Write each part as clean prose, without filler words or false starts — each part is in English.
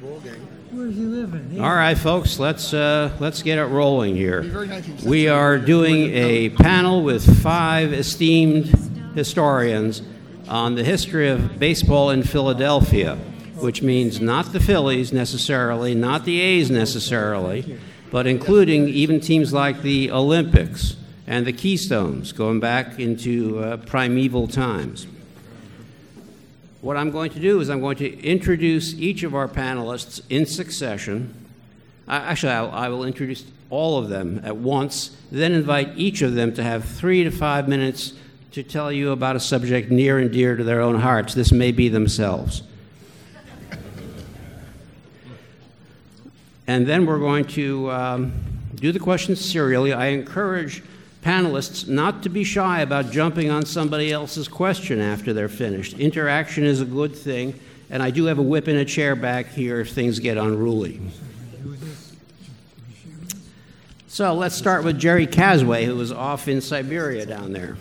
Where's he living? All right, folks, let's get it rolling here. We are doing a panel with 5 esteemed historians on the history of baseball in Philadelphia, which means not the Phillies necessarily, not the A's necessarily, but including even teams like the Olympics and the Keystones, going back into primeval times. What I'm going to do is I'm going to introduce each of our panelists in succession. I will introduce all of them at once, then invite each of them to have 3 to 5 minutes to tell you about a subject near and dear to their own hearts. This may be themselves. And then we're going to do the questions serially. I encourage panelists not to be shy about jumping on somebody else's question after they're finished. Interaction is a good thing, and I do have a whip and a chair back here if things get unruly. So let's start with Jerry Casway, who is off in Siberia down there.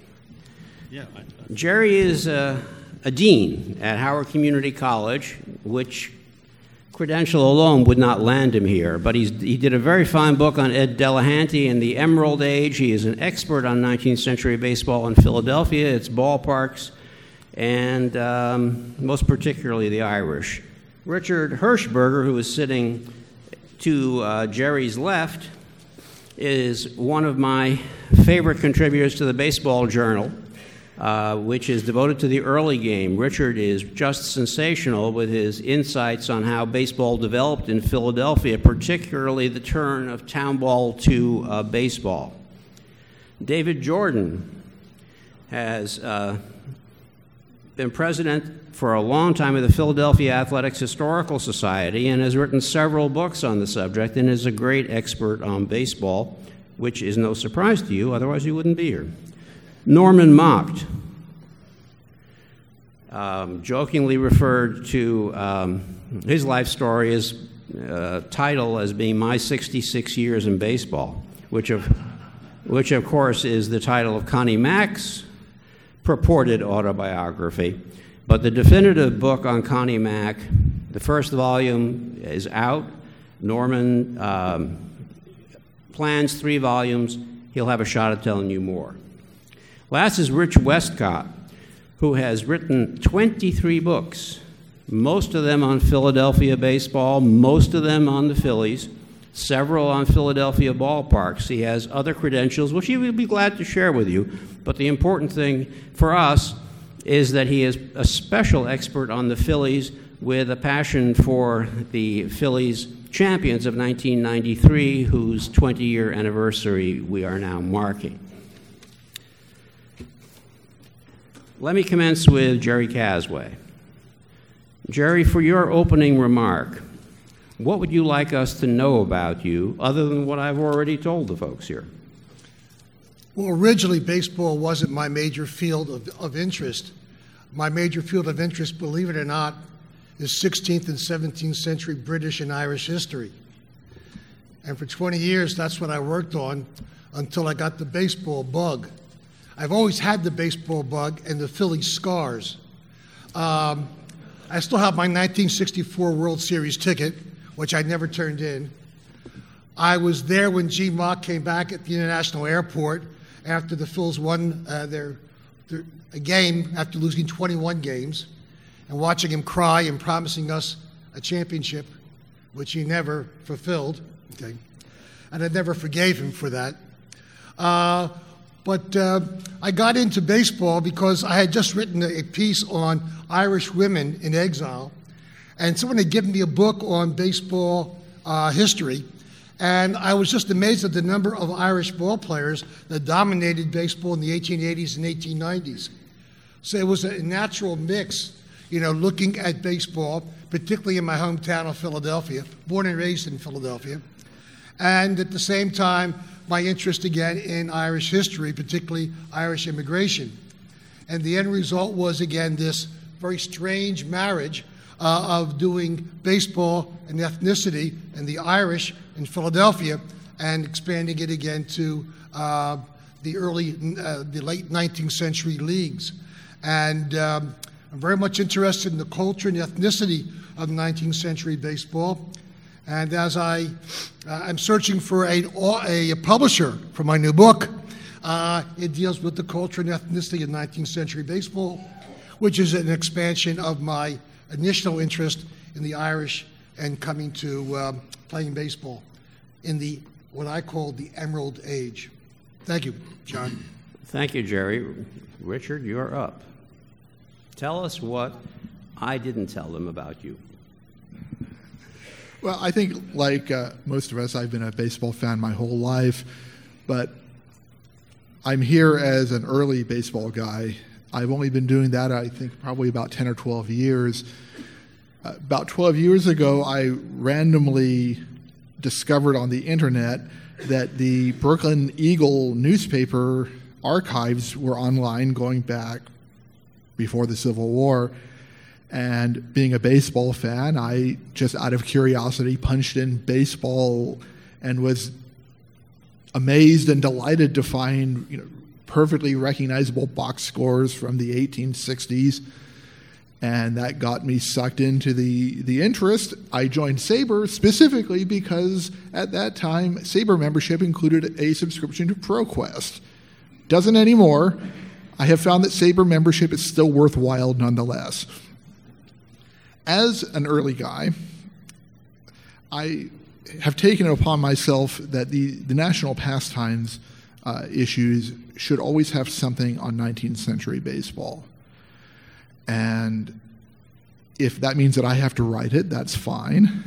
Jerry is a dean at Howard Community College, which credential alone would not land him here, but he did a very fine book on Ed Delahanty and the Emerald Age. He is an expert on 19th century baseball in Philadelphia, its ballparks, and most particularly the Irish. Richard Hirschberger, who is sitting to Jerry's left, is one of my favorite contributors to the Baseball Journal, which is devoted to the early game. Richard is just sensational with his insights on how baseball developed in Philadelphia, particularly the turn of town ball to baseball. David Jordan has been president for a long time of the Philadelphia Athletics Historical Society and has written several books on the subject and is a great expert on baseball, which is no surprise to you, otherwise you wouldn't be here. Norman Macht jokingly referred to his life story as title as being My 66 Years in Baseball, which of course is the title of Connie Mack's purported autobiography. But the definitive book on Connie Mack, the first volume is out. Norman plans 3 volumes. He'll have a shot at telling you more. Last is Rich Westcott, who has written 23 books, most of them on Philadelphia baseball, most of them on the Phillies, several on Philadelphia ballparks. He has other credentials, which he will be glad to share with you, but the important thing for us is that he is a special expert on the Phillies with a passion for the Phillies champions of 1993, whose 20-year anniversary we are now marking. Let me commence with Jerry Casway. Jerry, for your opening remark, what would you like us to know about you other than what I've already told the folks here? Well, originally, baseball wasn't my major field of interest. My major field of interest, believe it or not, is 16th and 17th century British and Irish history. And for 20 years, that's what I worked on until I got the baseball bug. I've always had the baseball bug and the Phillies scars. I still have my 1964 World Series ticket, which I never turned in. I was there when Gene Mauch came back at the International Airport after the Phils won a game after losing 21 games, and watching him cry and promising us a championship, which he never fulfilled. Okay, and I never forgave him for that. But I got into baseball because I had just written a piece on Irish women in exile, and someone had given me a book on baseball history, and I was just amazed at the number of Irish ball players that dominated baseball in the 1880s and 1890s. So it was a natural mix, looking at baseball, particularly in my hometown of Philadelphia, born and raised in Philadelphia, and at the same time, my interest again in Irish history, particularly Irish immigration. And the end result was, again, this very strange marriage of doing baseball and ethnicity and the Irish in Philadelphia and expanding it again to the late 19th century leagues. And I'm very much interested in the culture and ethnicity of 19th century baseball. And as I'm searching for a publisher for my new book, it deals with the culture and ethnicity of 19th century baseball, which is an expansion of my initial interest in the Irish and coming to playing baseball in the what I call the Emerald Age. Thank you, John. Thank you, Jerry. Richard, you're up. Tell us what I didn't tell them about you. Well, I think, like most of us, I've been a baseball fan my whole life, but I'm here as an early baseball guy. I've only been doing that, I think, probably about 10 or 12 years. About 12 years ago, I randomly discovered on the internet that the Brooklyn Eagle newspaper archives were online going back before the Civil War. And being a baseball fan, I just out of curiosity punched in baseball and was amazed and delighted to find perfectly recognizable box scores from the 1860s. And that got me sucked into the interest. I joined SABR specifically because at that time, SABR membership included a subscription to ProQuest. Doesn't anymore. I have found that SABR membership is still worthwhile nonetheless. As an early guy, I have taken it upon myself that the national pastimes issues should always have something on 19th century baseball. And if that means that I have to write it, that's fine.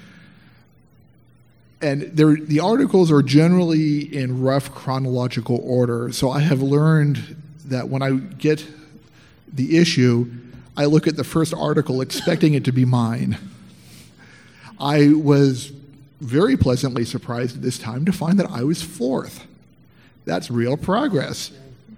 And the articles are generally in rough chronological order, so I have learned that when I get the issue, I look at the first article expecting it to be mine. I was very pleasantly surprised at this time to find that I was fourth. That's real progress.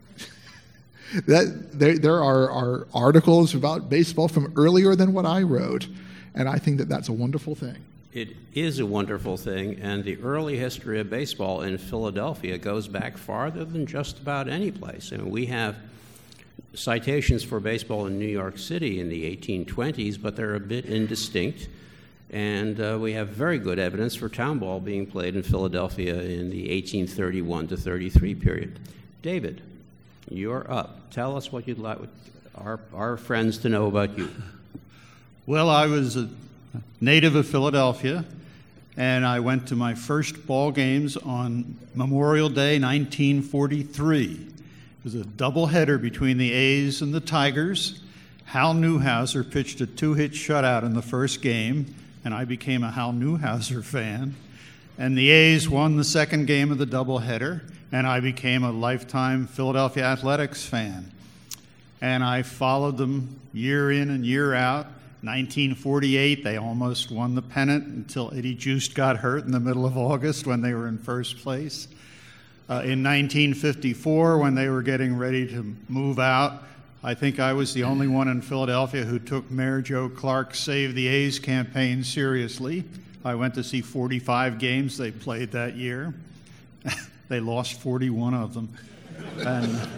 There are articles about baseball from earlier than what I wrote, and I think that that's a wonderful thing. It is a wonderful thing, and the early history of baseball in Philadelphia goes back farther than just about any place. I mean, we have citations for baseball in New York City in the 1820s, but they're a bit indistinct. And we have very good evidence for town ball being played in Philadelphia in the 1831 to 33 period. David, you're up. Tell us what you'd like our friends to know about you. Well, I was a native of Philadelphia, and I went to my first ball games on Memorial Day, 1943. It was a doubleheader between the A's and the Tigers. Hal Newhouser pitched a 2-hit shutout in the first game, and I became a Hal Newhouser fan. And the A's won the second game of the doubleheader, and I became a lifetime Philadelphia Athletics fan. And I followed them year in and year out. 1948, they almost won the pennant until Eddie Joost got hurt in the middle of August when they were in first place. In 1954, when they were getting ready to move out, I think I was the only one in Philadelphia who took Mayor Joe Clark's Save the A's campaign seriously. I went to see 45 games they played that year. They lost 41 of them. And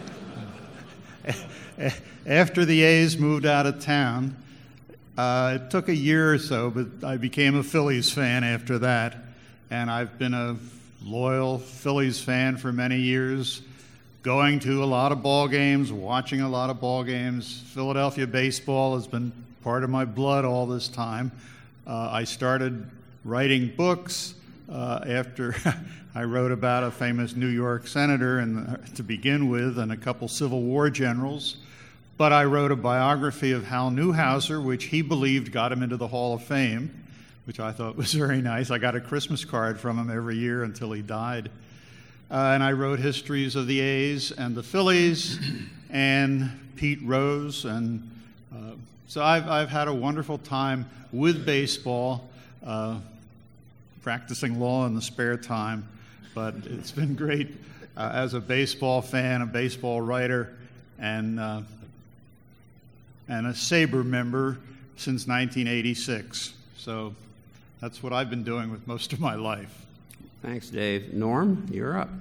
after the A's moved out of town, it took a year or so, but I became a Phillies fan after that. And I've been a loyal Phillies fan for many years, going to a lot of ball games, watching a lot of ball games. Philadelphia baseball has been part of my blood all this time. I started writing books after I wrote about a famous New York senator to begin with, and a couple Civil War generals. But I wrote a biography of Hal Newhouser, which he believed got him into the Hall of Fame, which I thought was very nice. I got a Christmas card from him every year until he died. And I wrote histories of the A's and the Phillies and Pete Rose. And so I've had a wonderful time with baseball, practicing law in the spare time. But it's been great as a baseball fan, a baseball writer, and a SABR member since 1986. So that's what I've been doing with most of my life. Thanks, Dave. Norm, you're up.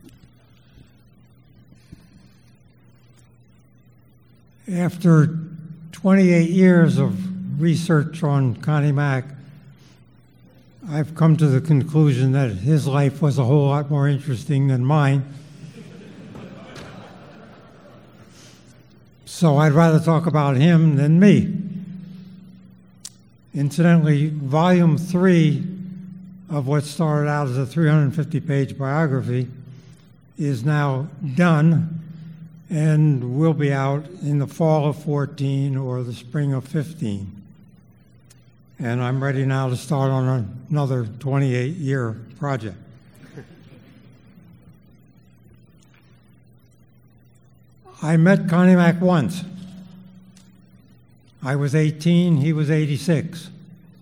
After 28 years of research on Connie Mack, I've come to the conclusion that his life was a whole lot more interesting than mine. So I'd rather talk about him than me. Incidentally, Volume 3 of what started out as a 350-page biography is now done and will be out in the fall of 14 or the spring of 15. And I'm ready now to start on another 28-year project. I met Connie Mack once. I was 18, he was 86.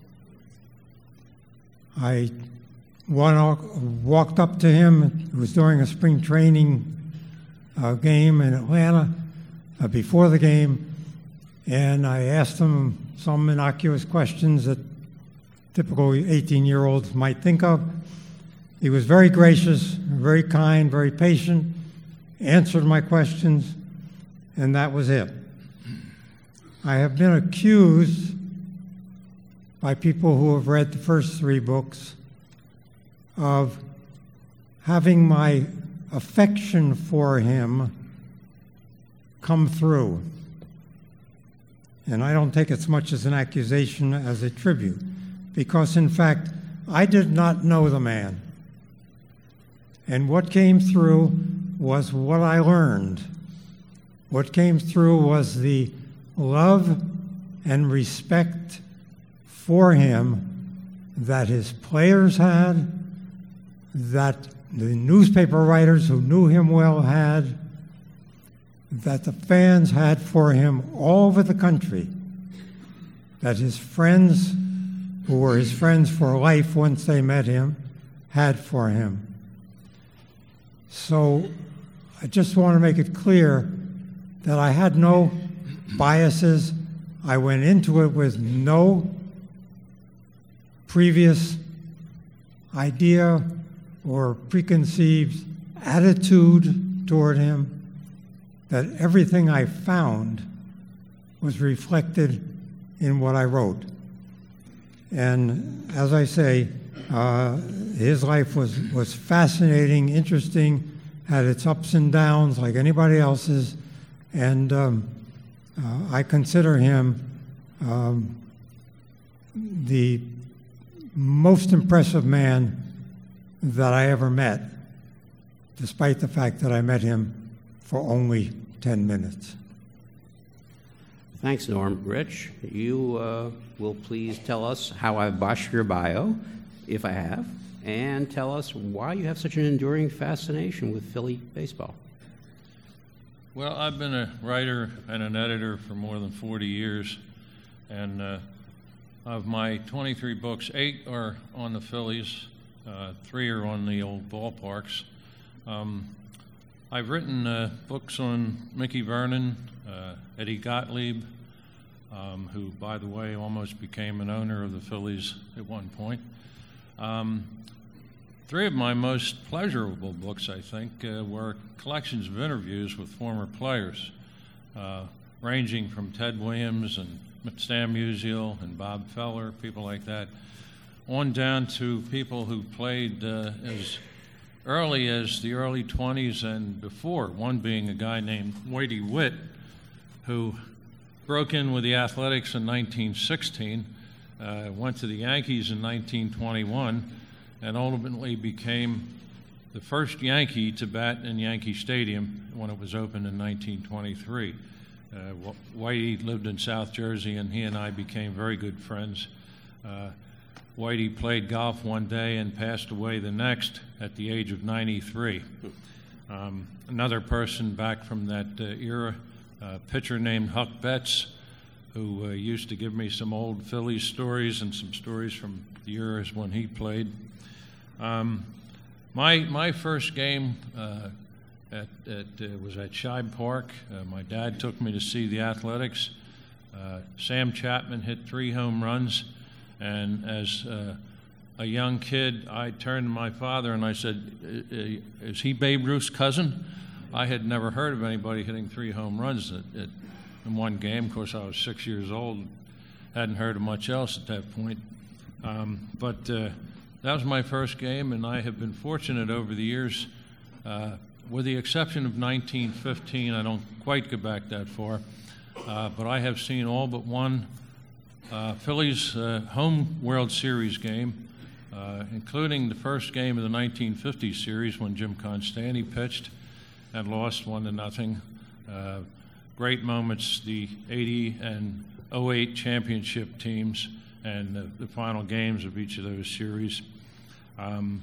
I walked up to him. It was during a spring training game in Atlanta before the game, and I asked him some innocuous questions that typical 18-year-olds might think of. He was very gracious, very kind, very patient, answered my questions, and that was it. I have been accused by people who have read the first 3 books of having my affection for him come through. And I don't take it so much as an accusation as a tribute, because in fact, I did not know the man. And what came through was what I learned. What came through was the love and respect for him that his players had, that the newspaper writers who knew him well had, that the fans had for him all over the country, that his friends, who were his friends for life once they met him, had for him. So I just want to make it clear that I had no biases. I went into it with no previous idea or preconceived attitude toward him, that everything I found was reflected in what I wrote. And as I say, his life was fascinating, interesting, had its ups and downs like anybody else's, and I consider him the most impressive man that I ever met, despite the fact that I met him for only 10 minutes. Thanks, Norm. Rich, you will please tell us how I've botched your bio, if I have, and tell us why you have such an enduring fascination with Philly baseball. Well, I've been a writer and an editor for more than 40 years, and of my 23 books, 8 are on the Phillies, 3 are on the old ballparks. I've written books on Mickey Vernon, Eddie Gottlieb, who, by the way, almost became an owner of the Phillies at one point. 3 of my most pleasurable books, I think, were collections of interviews with former players, ranging from Ted Williams and Stan Musial and Bob Feller, people like that, on down to people who played as early as the early 20s and before, one being a guy named Whitey Witt, who broke in with the Athletics in 1916, went to the Yankees in 1921, and ultimately became the first Yankee to bat in Yankee Stadium when it was opened in 1923. Whitey lived in South Jersey, and he and I became very good friends. Whitey played golf one day and passed away the next at the age of 93. Another person back from that era, a pitcher named Huck Betts, who used to give me some old Phillies stories and some stories from the years when he played. My first game was at Shibe Park. My dad took me to see the Athletics. Sam Chapman hit 3 home runs, and as a young kid, I turned to my father and I said, "Is he Babe Ruth's cousin?" I had never heard of anybody hitting 3 home runs at in one game. Of course, I was 6 years old, hadn't heard of much else at that point. But that was my first game, and I have been fortunate over the years, with the exception of 1915. I don't quite go back that far, but I have seen all but one Phillies home World Series game, including the first game of the 1950 series when Jim Constanti pitched and lost 1-0. Great moments, the 80 and 08 championship teams and the final games of each of those series. When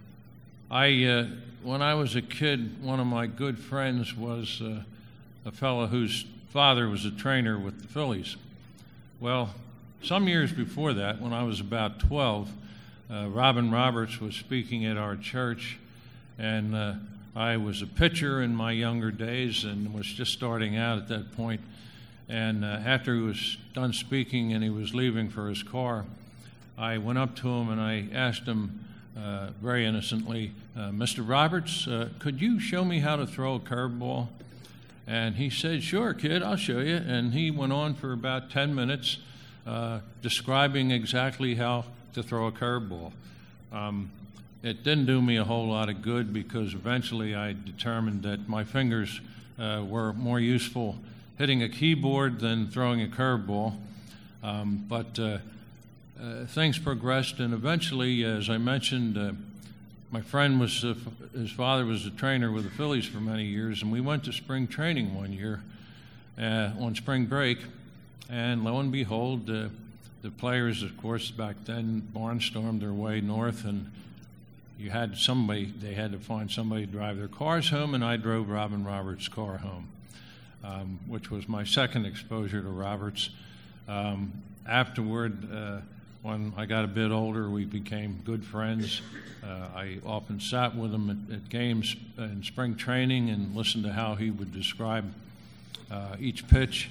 I was a kid, one of my good friends was a fellow whose father was a trainer with the Phillies. Well, some years before that, when I was about 12, Robin Roberts was speaking at our church, and I was a pitcher in my younger days and was just starting out at that point. And after he was done speaking and he was leaving for his car, I went up to him and I asked him very innocently, Mr. Roberts, could you show me how to throw a curveball? And he said, sure, kid, I'll show you. And he went on for about 10 minutes describing exactly how to throw a curveball. It didn't do me a whole lot of good because eventually I determined that my fingers were more useful hitting a keyboard than throwing a curveball. But things progressed, and eventually, as I mentioned, my friend was, his father was a trainer with the Phillies for many years, and we went to spring training one year on spring break, and lo and behold, the players, of course, back then barnstormed their way north, and they had to find somebody to drive their cars home, and I drove Robin Roberts' car home, which was my second exposure to Roberts. Afterward, when I got a bit older, we became good friends. I often sat with him at games in spring training and listened to how he would describe each pitch.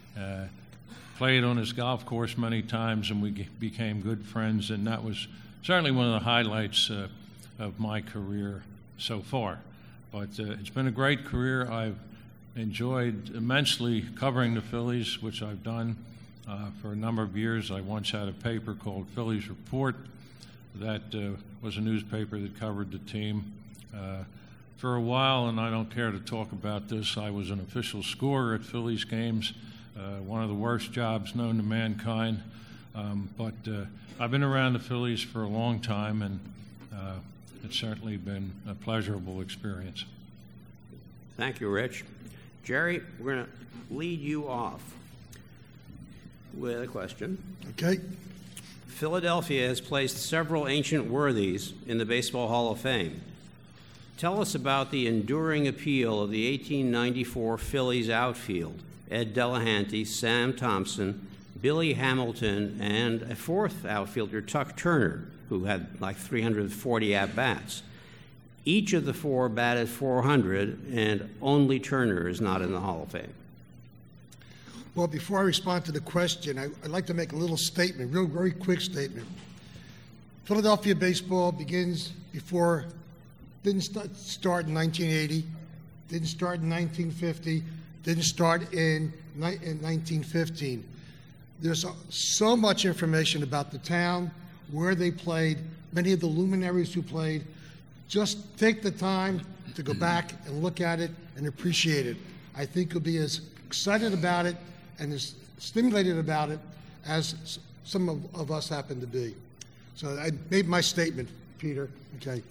Played on his golf course many times, and we became good friends, and that was certainly one of the highlights of my career so far. But it's been a great career. I've enjoyed immensely covering the Phillies, which I've done for a number of years. I once had a paper called Phillies Report that was a newspaper that covered the team. For a while, and I don't care to talk about this, I was an official scorer at Phillies games, one of the worst jobs known to mankind. But I've been around the Phillies for a long time, and it's certainly been a pleasurable experience. Thank you, Rich. Jerry, we're going to lead you off with a question. Okay. Philadelphia has placed several ancient worthies in the Baseball Hall of Fame. Tell us about the enduring appeal of the 1894 Phillies outfield: Ed Delahanty, Sam Thompson, Billy Hamilton, and a fourth outfielder, Tuck Turner, who had like 340 at-bats. Each of the four batted .400, and only Turner is not in the Hall of Fame. Well, before I respond to the question, I'd like to make a little statement, very quick statement. Philadelphia baseball didn't start in 1980, didn't start in 1950, didn't start in 1915. There's so much information about the town, where they played, many of the luminaries who played. Just take the time to go back and look at it and appreciate it. I think you'll be as excited about it and as stimulated about it as some of us happen to be. So I made my statement, Peter. Okay.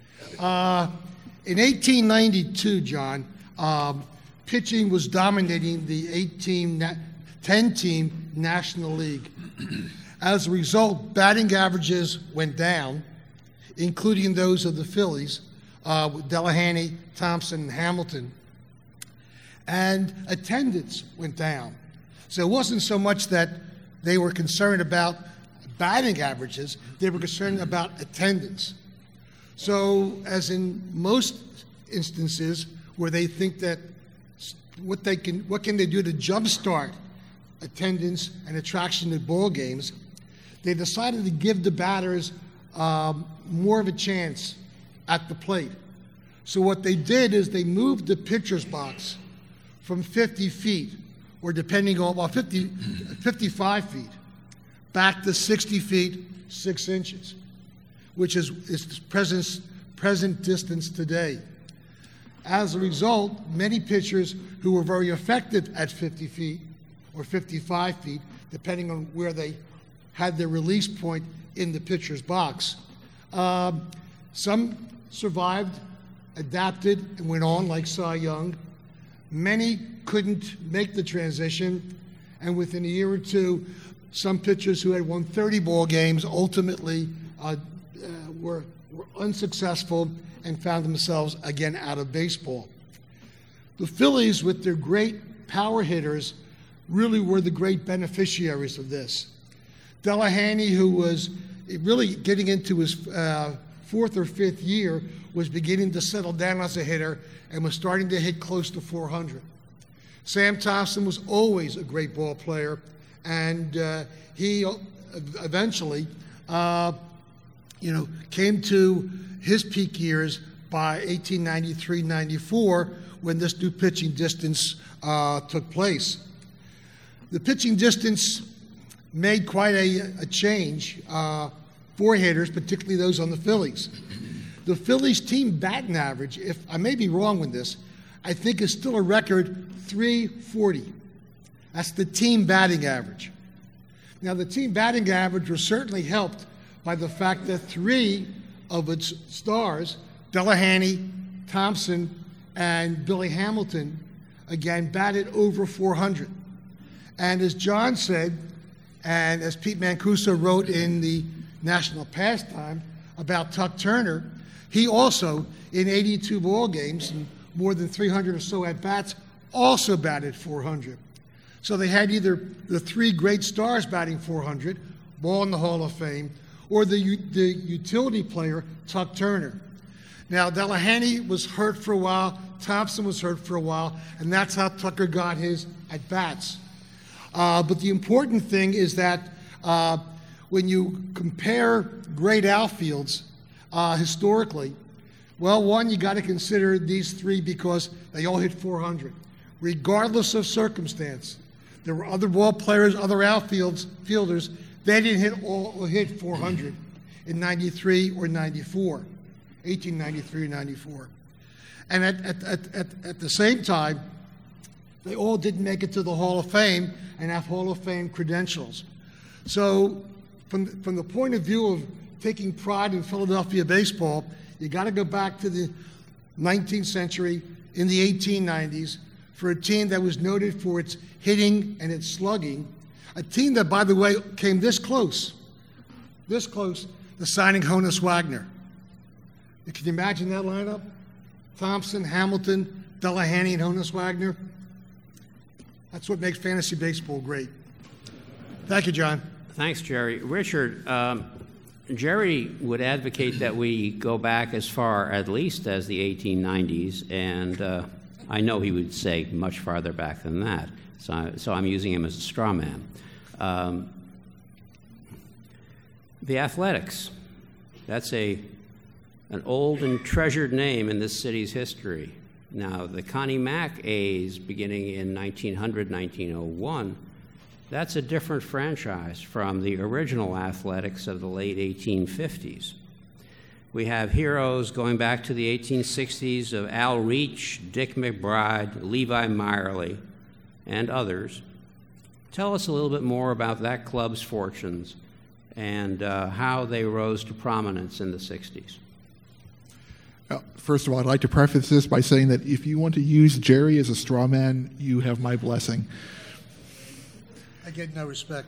In 1892, John, pitching was dominating the 10-team National League. As a result, batting averages went down, including those of the Phillies, with Delahanty, Thompson, and Hamilton. And attendance went down. So it wasn't so much that they were concerned about batting averages, they were concerned about attendance. So as in most instances where they think that what can they do to jumpstart attendance and attraction at ball games, they decided to give the batters more of a chance at the plate. So what they did is they moved the pitcher's box from 50 feet or depending on, 55 feet, back to 60 feet, 6 inches, which is present distance today. As a result, many pitchers who were very effective at 50 feet or 55 feet, depending on where they had their release point in the pitcher's box, some survived, adapted, and went on like Cy Young. Many couldn't make the transition, and within a year or two, some pitchers who had won 30 ball games ultimately were unsuccessful and found themselves again out of baseball. The Phillies, with their great power hitters, really were the great beneficiaries of this. Delahanty, who was really getting into his 4th or 5th year, was beginning to settle down as a hitter and was starting to hit close to 400. Sam Thompson was always a great ball player, and he eventually, came to his peak years by 1893-94 when this new pitching distance took place. The pitching distance made quite a change for hitters, particularly those on the Phillies. The Phillies' team batting average, if I may be wrong with this, I think is still a record 340. That's the team batting average. Now, the team batting average was certainly helped by the fact that 3 of its stars, Delahanty, Thompson, and Billy Hamilton, again batted over 400. And as John said, and as Pete Mancuso wrote in the National Pastime about Tuck Turner, he also, in 82 ball games and more than 300 or so at-bats, also batted 400. So they had either the 3 great stars batting 400, Ball in the Hall of Fame, or the utility player, Tuck Turner. Now, Delahanty was hurt for a while, Thompson was hurt for a while, and that's how Tucker got his at-bats. But the important thing is that when you compare great outfields historically, well, one, you got to consider these 3 because they all hit 400, regardless of circumstance. There were other ball players, other fielders, they didn't hit 400 in 93 or 94, 1893 or 94. And at the same time, they all didn't make it to the Hall of Fame and have Hall of Fame credentials. So from the point of view of taking pride in Philadelphia baseball, you got to go back to the 19th century, in the 1890s, for a team that was noted for its hitting and its slugging, a team that, by the way, came this close to signing Honus Wagner. Can you imagine that lineup? Thompson, Hamilton, Delahanty, and Honus Wagner. That's what makes fantasy baseball great. Thank you, John. Thanks, Jerry. Richard, Jerry would advocate that we go back as far, at least, as the 1890s, and I know he would say much farther back than that, so I'm using him as a straw man. The Athletics, that's an old and treasured name in this city's history. Now, the Connie Mack A's, beginning in 1900, 1901, that's a different franchise from the original Athletics of the late 1850s. We have heroes going back to the 1860s of Al Reach, Dick McBride, Levi Meyerly, and others. Tell us a little bit more about that club's fortunes and how they rose to prominence in the 60s. First of all, I'd like to preface this by saying that if you want to use Jerry as a straw man, you have my blessing. I get no respect.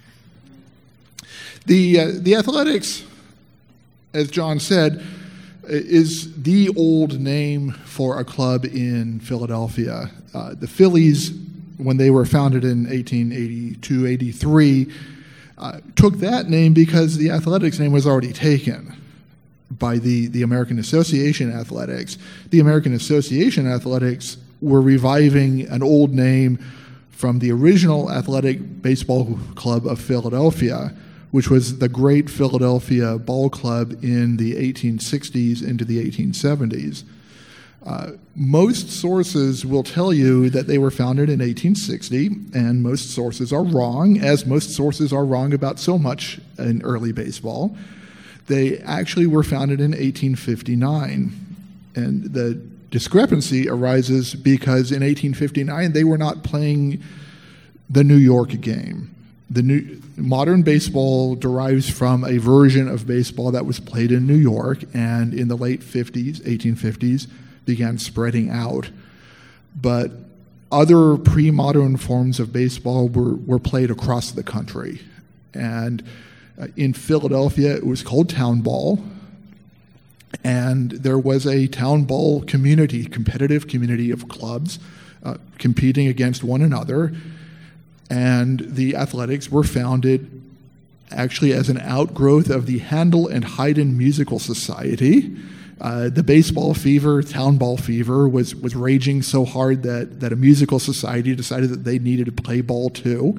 The Athletics, as John said, is the old name for a club in Philadelphia. The Phillies, when they were founded in 1882-83, took that name because the Athletics name was already taken by the American Association Athletics. The American Association Athletics were reviving an old name from the original Athletic Baseball Club of Philadelphia, which was the Great Philadelphia Ball Club in the 1860s into the 1870s. Most sources will tell you that they were founded in 1860, and most sources are wrong, as most sources are wrong about so much in early baseball. They actually were founded in 1859, and the discrepancy arises because in 1859 they were not playing the New York game. Modern baseball derives from a version of baseball that was played in New York, and in the late 50s, 1850s, began spreading out. But other pre-modern forms of baseball were played across the country. And in Philadelphia, it was called town ball. And there was a town ball community, competitive community of clubs competing against one another. And the Athletics were founded actually as an outgrowth of the Handel and Haydn Musical Society. The baseball fever, town ball fever, was raging so hard that a musical society decided that they needed to play ball too.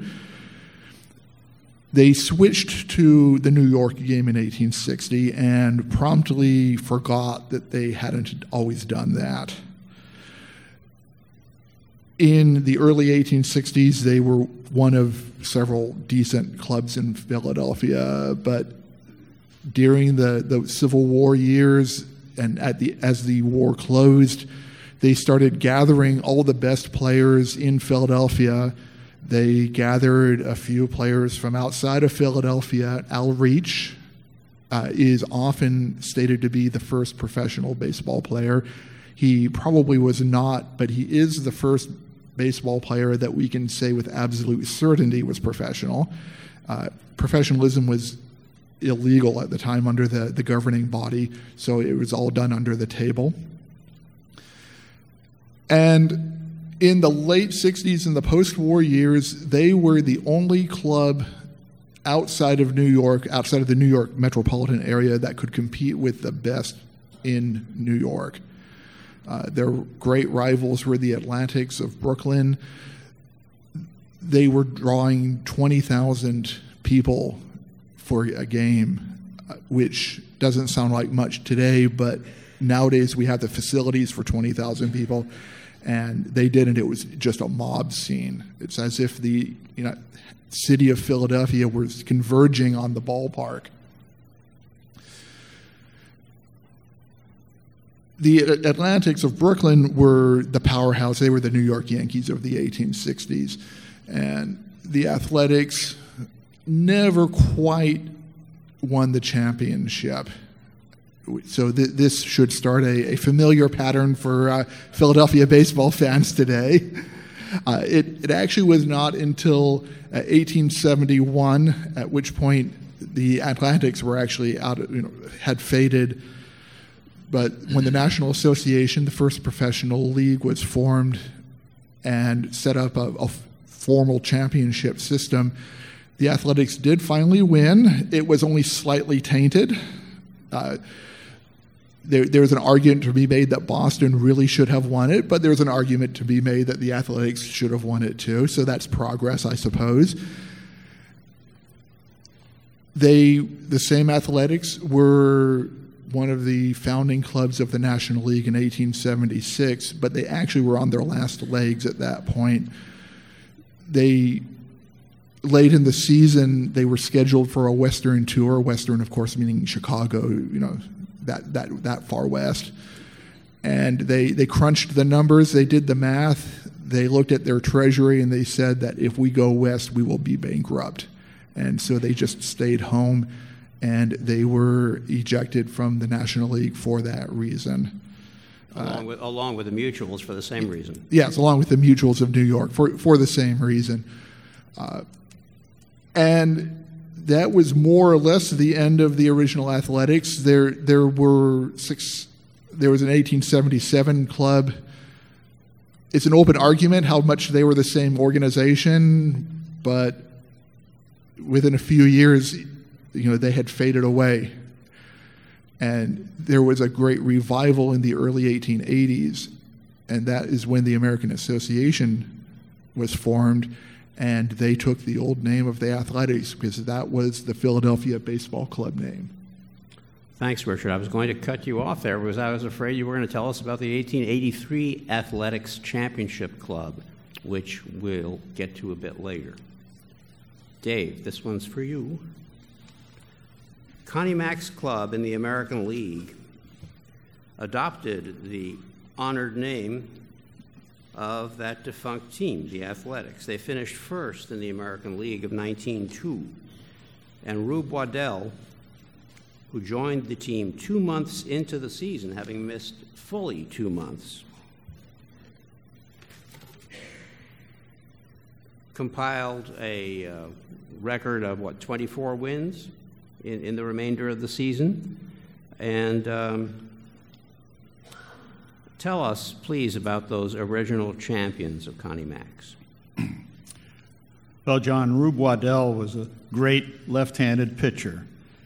They switched to the New York game in 1860 and promptly forgot that they hadn't always done that. In the early 1860s, they were one of several decent clubs in Philadelphia, but during the Civil War years, and as the war closed, they started gathering all the best players in Philadelphia. They gathered a few players from outside of Philadelphia. Al Reach is often stated to be the first professional baseball player. He probably was not, but he is the first baseball player that we can say with absolute certainty was professional. Professionalism was illegal at the time under the governing body, so it was all done under the table. And in the late 60s and the post-war years, they were the only club outside of New York, outside of the New York metropolitan area, that could compete with the best in New York. Their great rivals were the Atlantics of Brooklyn. They were drawing 20,000 people for a game, which doesn't sound like much today, but nowadays we have the facilities for 20,000 people, and they didn't. It was just a mob scene. It's as if the city of Philadelphia was converging on the ballpark. The Atlantics of Brooklyn were the powerhouse. They were the New York Yankees of the 1860s. And the Athletics never quite won the championship. So this should start a familiar pattern for Philadelphia baseball fans today. It actually was not until 1871, at which point the Atlantics were actually out, had faded. But when the National Association, the first professional league, was formed and set up a formal championship system, the Athletics did finally win. It was only slightly tainted. There's an argument to be made that Boston really should have won it, but there's an argument to be made that the Athletics should have won it too. So that's progress, I suppose. The same Athletics were one of the founding clubs of the National League in 1876, but they actually were on their last legs at that point. Late in the season, they were scheduled for a Western tour. Western, of course, meaning Chicago, that far west. And they crunched the numbers. They did the math. They looked at their treasury, and they said that if we go west, we will be bankrupt. And so they just stayed home, and they were ejected from the National League for that reason. Along with the Mutuals for the same reason. Yes, along with the Mutuals of New York for the same reason. And that was more or less the end of the original Athletics. There was an 1877 club. It's an open argument how much they were the same organization, but within a few years, they had faded away. And there was a great revival in the early 1880s, and that is when the American Association was formed, and they took the old name of the Athletics because that was the Philadelphia Baseball Club name. Thanks, Richard. I was going to cut you off there because I was afraid you were going to tell us about the 1883 Athletics Championship Club, which we'll get to a bit later. Dave, this one's for you. Connie Mack's club in the American League adopted the honored name of that defunct team, the Athletics. They finished first in the American League of 1902, and Rube Waddell, who joined the team 2 months into the season, having missed fully 2 months, compiled a record of, 24 wins in the remainder of the season. And tell us, please, about those original champions of Connie Mack's. Well, John, Rube Waddell was a great left-handed pitcher.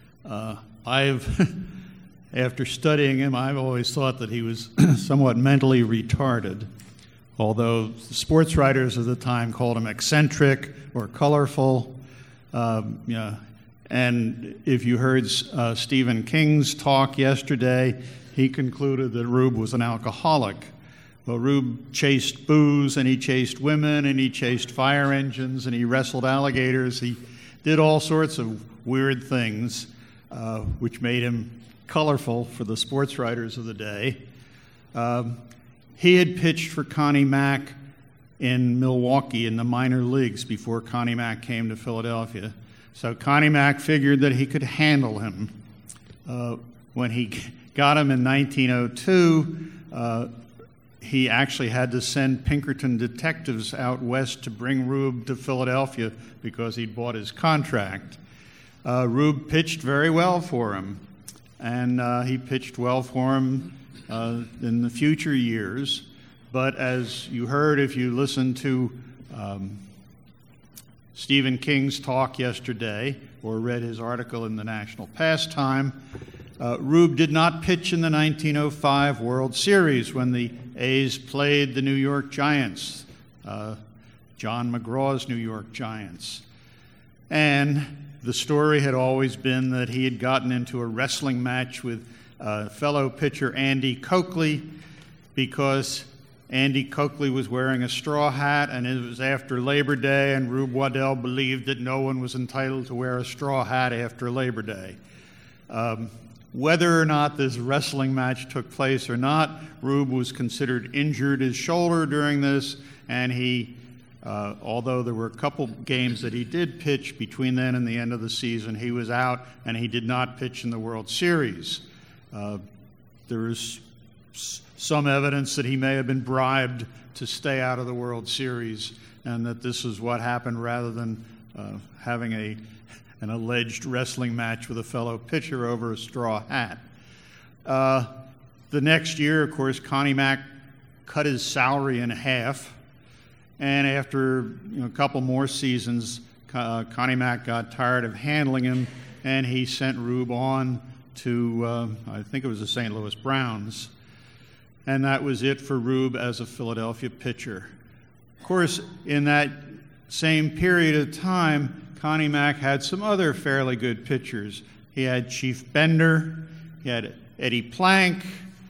After studying him, I've always thought that he was somewhat mentally retarded, although the sports writers of the time called him eccentric or colorful. And if you heard Stephen King's talk yesterday, he concluded that Rube was an alcoholic. Well, Rube chased booze, and he chased women, and he chased fire engines, and he wrestled alligators. He did all sorts of weird things, which made him colorful for the sports writers of the day. He had pitched for Connie Mack in Milwaukee in the minor leagues before Connie Mack came to Philadelphia. So Connie Mack figured that he could handle him. When he got him in 1902, he actually had to send Pinkerton detectives out west to bring Rube to Philadelphia because he'd bought his contract. Rube pitched very well for him, and he pitched well for him in the future years. But as you heard, if you listened to Stephen King's talk yesterday or read his article in the National Pastime, Rube did not pitch in the 1905 World Series when the A's played the New York Giants, John McGraw's New York Giants. And the story had always been that he had gotten into a wrestling match with fellow pitcher Andy Coakley because Andy Coakley was wearing a straw hat, and it was after Labor Day, and Rube Waddell believed that no one was entitled to wear a straw hat after Labor Day. Whether or not this wrestling match took place or not, Rube was considered injured his shoulder during this, and he, although there were a couple games that he did pitch between then and the end of the season, he was out, and he did not pitch in the World Series. There is some evidence that he may have been bribed to stay out of the World Series, and that this is what happened rather than having an alleged wrestling match with a fellow pitcher over a straw hat. The next year, of course, Connie Mack cut his salary in half, and after a couple more seasons, Connie Mack got tired of handling him, and he sent Rube on to, I think it was the St. Louis Browns. And that was it for Rube as a Philadelphia pitcher. Of course, in that same period of time, Connie Mack had some other fairly good pitchers. He had Chief Bender, he had Eddie Plank,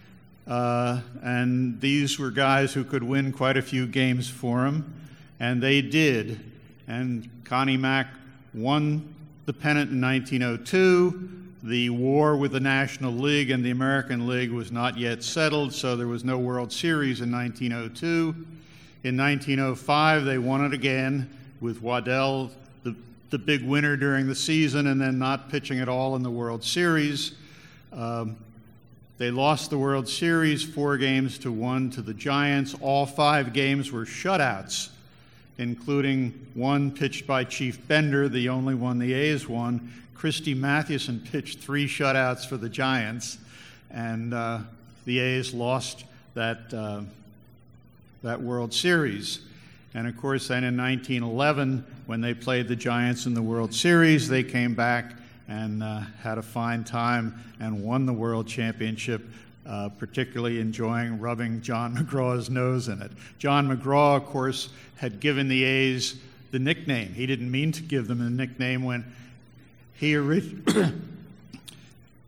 and these were guys who could win quite a few games for him, and they did. And Connie Mack won the pennant in 1902. The war with the National League and the American League was not yet settled, so there was no World Series in 1902. In 1905, they won it again with Waddell, the big winner during the season, and then not pitching at all in the World Series. They lost the World Series 4-1 to the Giants. All 5 games were shutouts, including one pitched by Chief Bender, the only one the A's won. Christy Mathewson pitched 3 shutouts for the Giants, and the A's lost that World Series. And of course, then in 1911, when they played the Giants in the World Series, they came back and had a fine time and won the World Championship, particularly enjoying rubbing John McGraw's nose in it. John McGraw, of course, had given the A's the nickname. He didn't mean to give them the nickname when he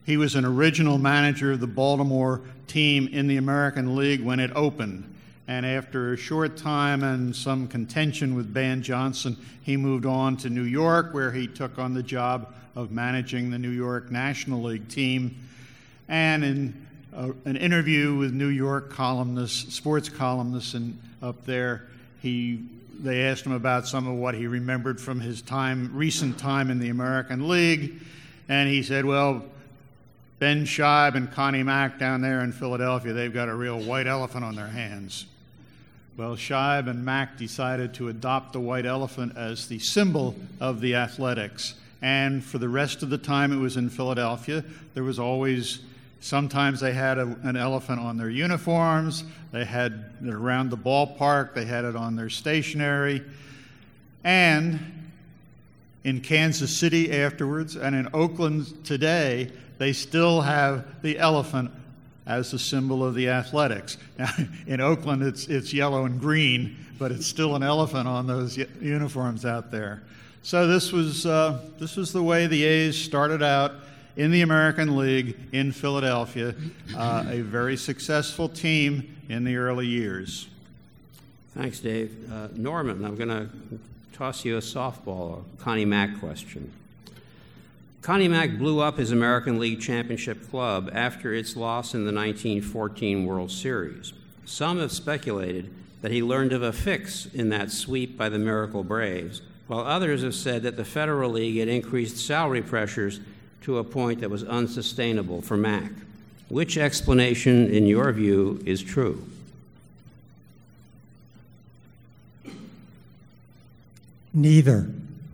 He was an original manager of the Baltimore team in the American League when it opened. And after a short time and some contention with Ban Johnson, he moved on to New York, where he took on the job of managing the New York National League team. And in an interview with New York columnists, sports columnists up there, they asked him about some of what he remembered from his recent time in the American League. And he said, well, Ben Scheib and Connie Mack down there in Philadelphia, they've got a real white elephant on their hands. Well, Scheib and Mack decided to adopt the white elephant as the symbol of the Athletics. And for the rest of the time it was in Philadelphia, there was always, sometimes they had an elephant on their uniforms, they had it around the ballpark, they had it on their stationery. And in Kansas City afterwards, and in Oakland today, they still have the elephant as a symbol of the Athletics. Now, in Oakland, it's yellow and green, but it's still an elephant on those uniforms out there. So this was the way the A's started out in the American League in Philadelphia, a very successful team in the early years. Thanks, Dave. Norman, I'm going to toss you a softball, a Connie Mack question. Connie Mack blew up his American League Championship club after its loss in the 1914 World Series. Some have speculated that he learned of a fix in that sweep by the Miracle Braves, while others have said that the Federal League had increased salary pressures to a point that was unsustainable for Mack. Which explanation, in your view, is true? Neither.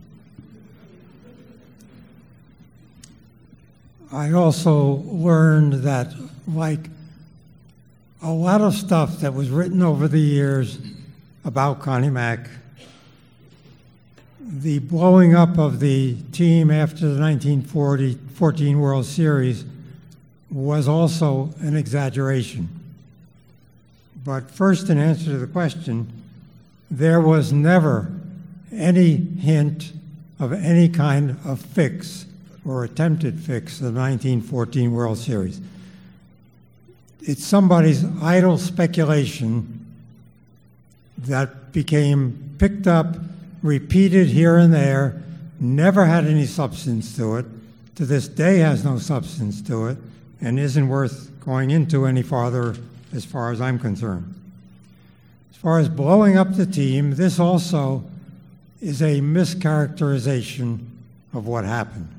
I also learned that, like a lot of stuff that was written over the years about Connie Mack, the blowing up of the team after the 1914 World Series was also an exaggeration. But first, in answer to the question, there was never any hint of any kind of fix or attempted fix of the 1914 World Series. It's somebody's idle speculation that became picked up, repeated here and there, never had any substance to it, to this day has no substance to it, and isn't worth going into any farther as far as I'm concerned. As far as blowing up the team, this also is a mischaracterization of what happened.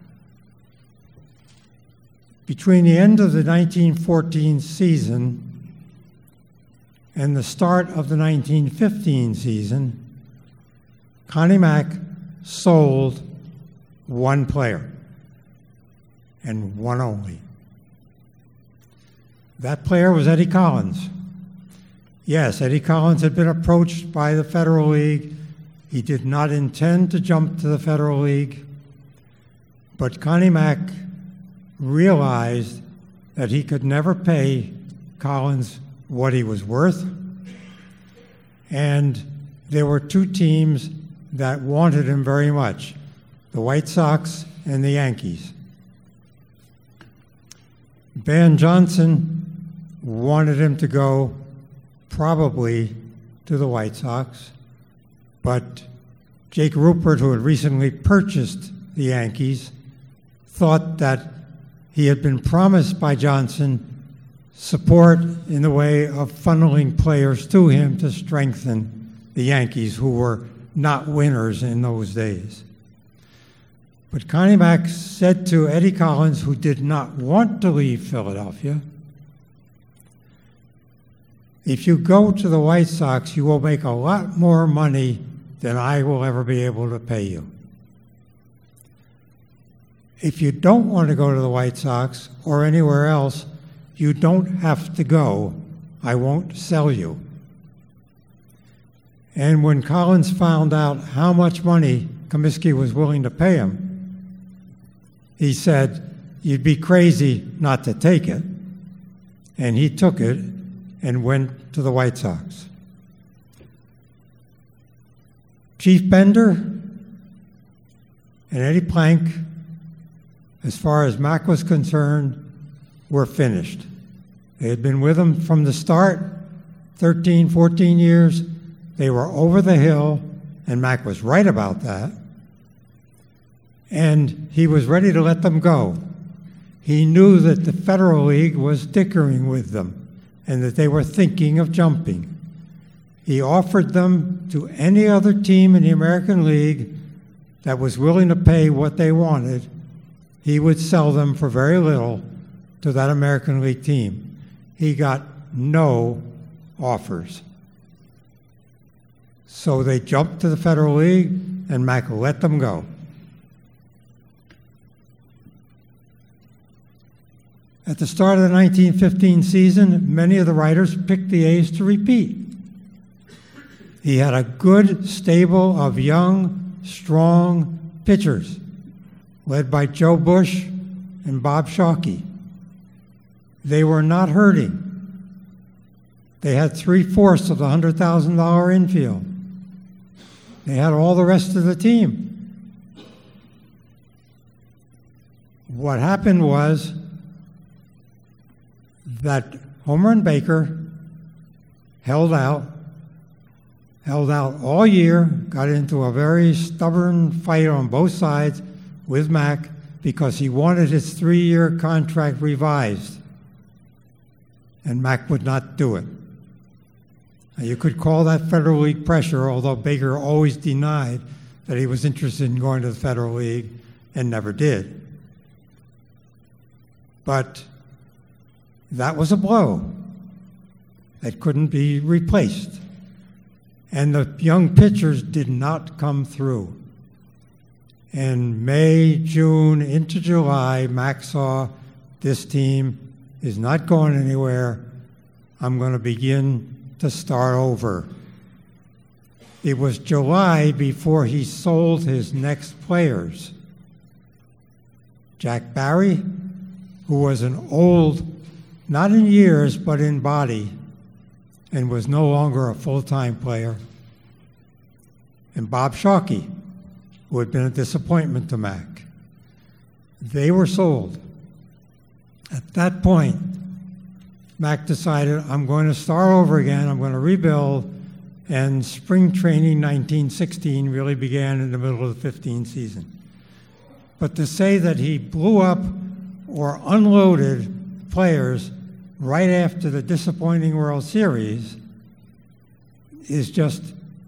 Between the end of the 1914 season and the start of the 1915 season, Connie Mack sold one player, and one only. That player was Eddie Collins. Yes, Eddie Collins had been approached by the Federal League. He did not intend to jump to the Federal League, but Connie Mack realized that he could never pay Collins what he was worth, and there were two teams that wanted him very much, the White Sox and the Yankees. Ban Johnson wanted him to go probably to the White Sox, but Jake Rupert, who had recently purchased the Yankees, thought that he had been promised by Johnson support in the way of funneling players to him to strengthen the Yankees, who were not winners in those days. But Connie Mack said to Eddie Collins, who did not want to leave Philadelphia, if you go to the White Sox, you will make a lot more money than I will ever be able to pay you. If you don't want to go to the White Sox or anywhere else, you don't have to go. I won't sell you. And when Collins found out how much money Comiskey was willing to pay him, he said, "You'd be crazy not to take it." And he took it and went to the White Sox. Chief Bender and Eddie Plank as far as Mac was concerned, were finished. They had been with him from the start, 13, 14 years. They were over the hill, and Mac was right about that. And he was ready to let them go. He knew that the Federal League was dickering with them and that they were thinking of jumping. He offered them to any other team in the American League that was willing to pay what they wanted. He would sell them for very little to that American League team. He got no offers. So they jumped to the Federal League, and Mac let them go. At the start of the 1915 season, many of the writers picked the A's to repeat. He had a good stable of young, strong pitchers, led by Joe Bush and Bob Shockey. They were not hurting. They had 3/4 of the $100,000 infield. They had all the rest of the team. What happened was that Homer and Baker held out all year, got into a very stubborn fight on both sides with Mac because he wanted his 3-year contract revised, and Mac would not do it. Now, you could call that Federal League pressure, although Baker always denied that he was interested in going to the Federal League and never did. But that was a blow that couldn't be replaced. And the young pitchers did not come through. In May, June, into July, Mac saw this team is not going anywhere. I'm going to begin to start over. It was July before he sold his next players. Jack Barry, who was an old, not in years, but in body, and was no longer a full-time player, and Bob Shockey, who had been a disappointment to Mac. They were sold. At that point, Mac decided, I'm going to start over again, I'm going to rebuild, and spring training 1916 really began in the middle of the 15 season. But to say that he blew up or unloaded players right after the disappointing World Series is just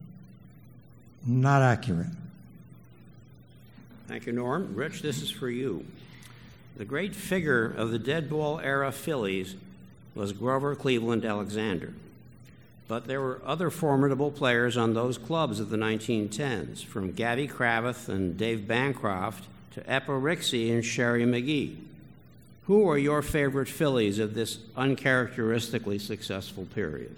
not accurate. Thank you, Norm. Rich, this is for you. The great figure of the dead ball era Phillies was Grover Cleveland Alexander. But there were other formidable players on those clubs of the 1910s, from Gabby Cravath and Dave Bancroft to Eppa Rixey and Sherry McGee. Who are your favorite Phillies of this uncharacteristically successful period?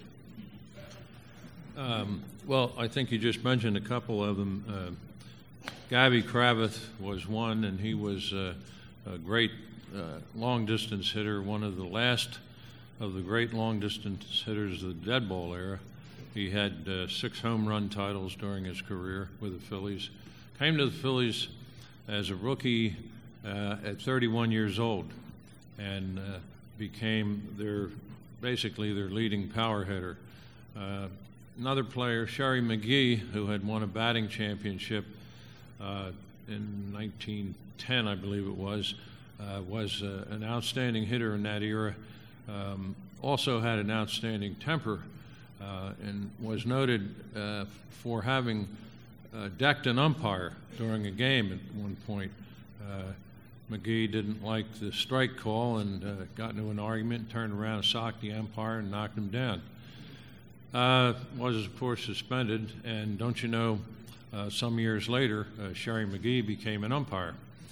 Well, I think you just mentioned a couple of them. Gabby Cravath was one, and he was a great long-distance hitter, one of the last of the great long-distance hitters of the dead ball era. He had 6 home run titles during his career with the Phillies. Came to the Phillies as a rookie at 31 years old and became basically their leading power hitter. Another player, Sherry McGee, who had won a batting championship in 1910, I believe it was an outstanding hitter in that era. Also had an outstanding temper and was noted for having decked an umpire during a game at one point. McGee didn't like the strike call and got into an argument, turned around and socked the umpire and knocked him down. Was, of course, suspended, and don't you know, some years later, Sherry McGee became an umpire.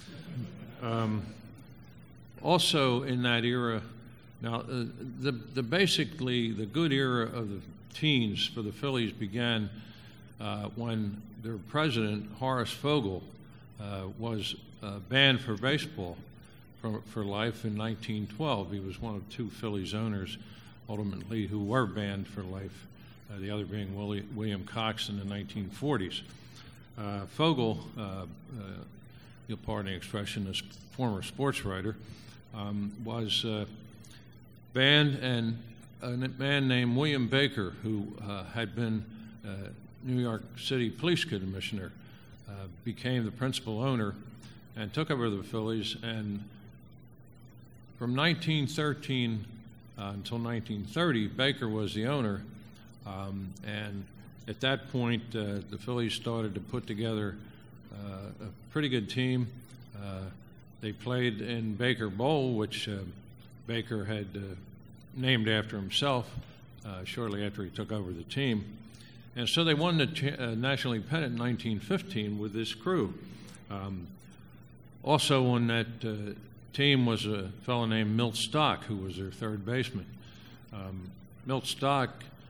Also in that era, now basically the good era of the teens for the Phillies began when their president, Horace Fogel, was banned for baseball for life in 1912. He was one of 2 Phillies owners, ultimately, who were banned for life, the other being William Cox in the 1940s. Fogel, pardon the expression, as former sports writer, was banned, and a man named William Baker, who had been New York City Police Commissioner, became the principal owner and took over the Phillies. And from 1913 until 1930, Baker was the owner. And at that point, the Phillies started to put together a pretty good team. They played in Baker Bowl, which Baker had named after himself shortly after he took over the team. And so they won the National League pennant in 1915 with this crew. Also on that team was a fellow named Milt Stock, who was their third baseman. Milt Stock,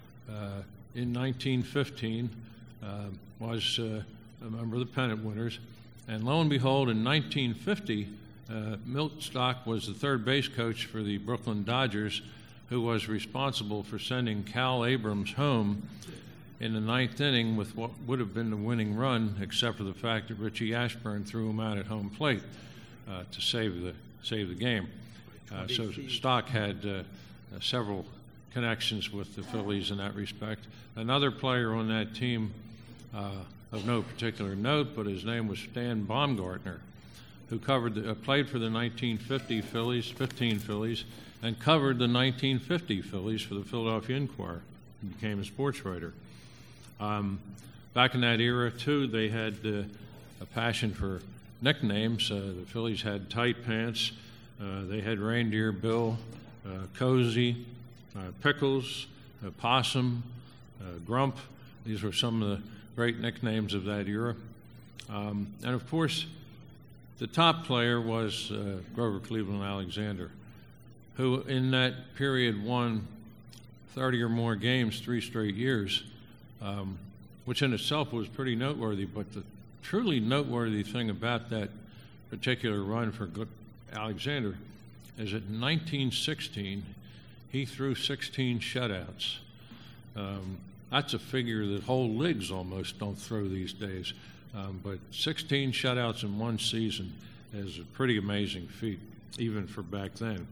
in 1915, was a member of the pennant winners. And lo and behold, in 1950, Milt Stock was the third base coach for the Brooklyn Dodgers, who was responsible for sending Cal Abrams home in the ninth inning with what would have been the winning run, except for the fact that Richie Ashburn threw him out at home plate to save the game. So Stock had several connections with the Phillies in that respect. Another player on that team of no particular note, but his name was Stan Baumgartner, who played for the 1950 Phillies, 15 Phillies, and covered the 1950 Phillies for the Philadelphia Inquirer. He became a sports writer. Back in that era, too, they had a passion for nicknames. The Phillies had Tight Pants. They had Reindeer Bill, Cozy, Pickles, Possum, Grump. These were some of the great nicknames of that era. And, of course, the top player was Grover Cleveland Alexander, who in that period won 30 or more games 3 straight years, which in itself was pretty noteworthy. But the truly noteworthy thing about that particular run for Alexander is that in 1916, he threw 16 shutouts. That's a figure that whole leagues almost don't throw these days. But 16 shutouts in one season is a pretty amazing feat, even for back then.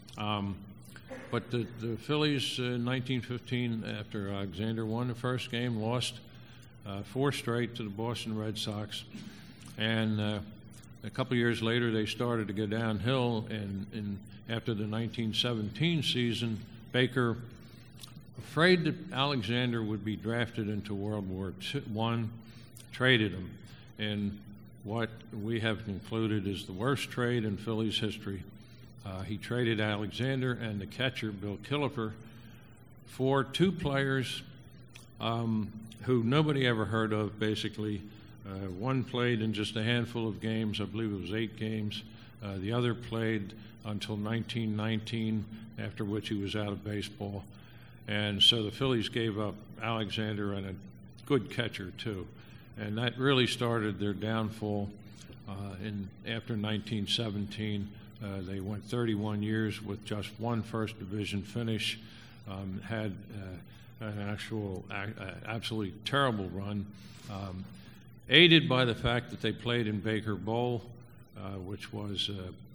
But the Phillies in 1915, after Alexander won the first game, lost 4 straight to the Boston Red Sox. And a couple years later, they started to go downhill. And after the 1917 season, Baker, afraid that Alexander would be drafted into World War I, traded him in what we have concluded is the worst trade in Phillies history. He traded Alexander and the catcher, Bill Killefer, for 2 players who nobody ever heard of, basically. One played in just a handful of games. I believe it was 8 games. The other played until 1919, after which he was out of baseball. And so the Phillies gave up Alexander and a good catcher, too. And that really started their downfall. After 1917, they went 31 years with just 1 first division finish, had an absolutely terrible run, aided by the fact that they played in Baker Bowl, which was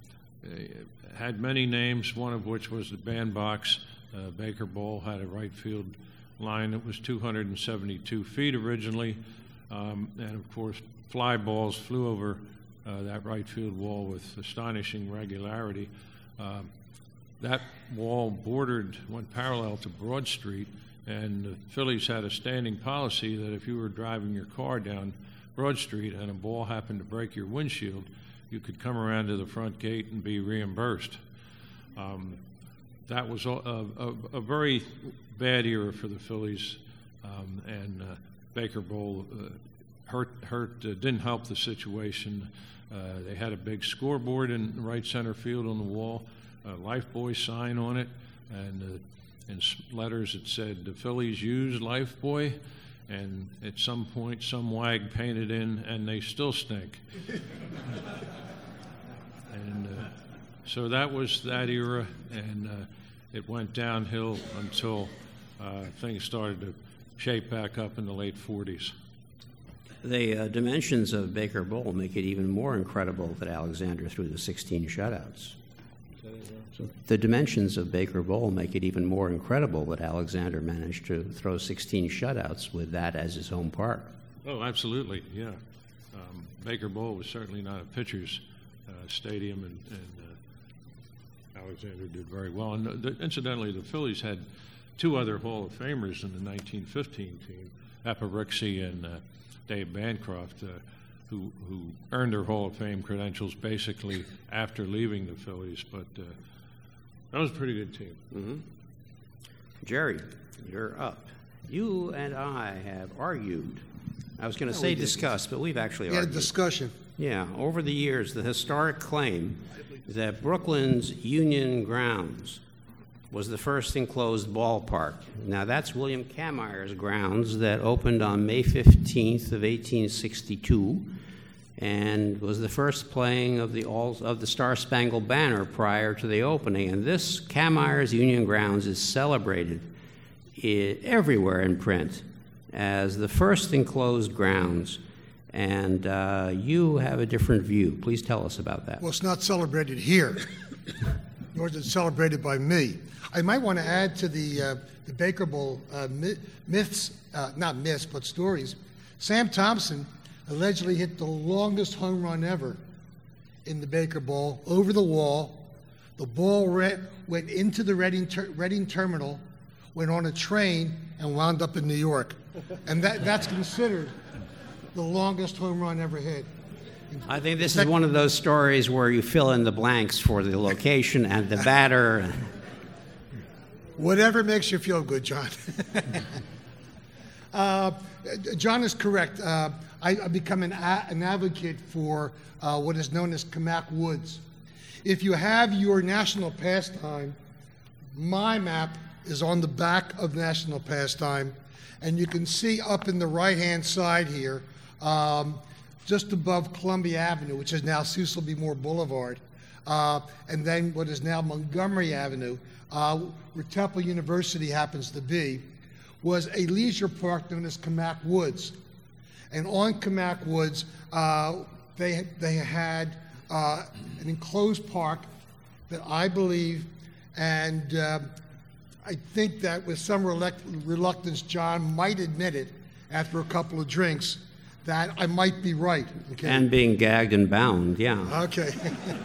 had many names, one of which was the bandbox. Baker Bowl had a right field line that was 272 feet originally, and of course fly balls flew over that right field wall with astonishing regularity. That wall went parallel to Broad Street, and the Phillies had a standing policy that if you were driving your car down Broad Street and a ball happened to break your windshield, you could come around to the front gate and be reimbursed. That was a very bad era for the Phillies, and Baker Bowl didn't help the situation. They had a big scoreboard in right center field on the wall, a Lifebuoy sign on it, and in letters it said, "The Phillies use Lifebuoy," and at some point some wag painted in, "and they still stink." And so that was that era, and it went downhill until things started to shape back up in the late 40s. The dimensions of Baker Bowl make it even more incredible that Alexander threw the 16 shutouts. The dimensions of Baker Bowl make it even more incredible that Alexander managed to throw 16 shutouts with that as his home park. Oh, absolutely, yeah. Baker Bowl was certainly not a pitcher's stadium, and Alexander did very well. And incidentally, the Phillies had two other Hall of Famers in the 1915 team, Aporizzi and Dave Bancroft, who earned their Hall of Fame credentials basically after leaving the Phillies, but that was a pretty good team. Mm-hmm. Jerry, you're up. You and I have argued. I was going to say discussed, but we've actually argued. We had a discussion. Yeah, over the years, the historic claim that Brooklyn's Union Grounds was the first enclosed ballpark. Now, that's William Kameyer's grounds that opened on May 15th of 1862 and was the first playing of the Star-Spangled Banner prior to the opening. And this Kameyer's Union Grounds is celebrated everywhere in print as the first enclosed grounds. And you have a different view. Please tell us about that. Well, it's not celebrated here, nor is it celebrated by me. I might want to add to the Baker Bowl myths, not myths, but stories. Sam Thompson allegedly hit the longest home run ever in the Baker Bowl, over the wall. The ball went into the Reading Terminal, went on a train, and wound up in New York. And that's considered the longest home run ever hit. I think this is one of those stories where you fill in the blanks for the location and the batter. Whatever makes you feel good, John. John is correct. I've become an advocate for what is known as Kamak Woods. If you have your national pastime, my map is on the back of National Pastime, and you can see up in the right-hand side here, just above Columbia Avenue, which is now Cecil B. Moore Boulevard, and then what is now Montgomery Avenue, where Temple University happens to be, was a leisure park known as Kamak Woods. And on Kamak Woods, they had an enclosed park that I believe, and I think that with some reluctance, John might admit it after a couple of drinks, that I might be right. Okay? And being gagged and bound, yeah. Okay.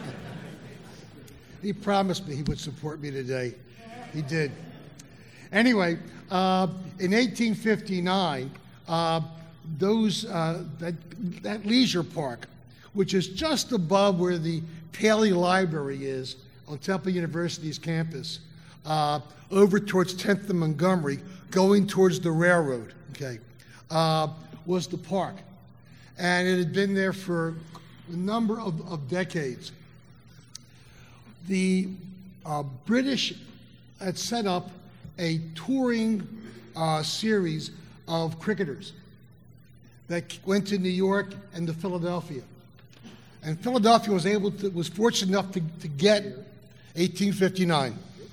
He promised me he would support me today. He did. Anyway, in 1859, that leisure park, which is just above where the Paley Library is on Temple University's campus, over towards 10th and Montgomery, going towards the railroad, okay, was the park. And it had been there for a number of decades. The British had set up a touring series of cricketers that went to New York and to Philadelphia. And Philadelphia was fortunate enough to get 1859.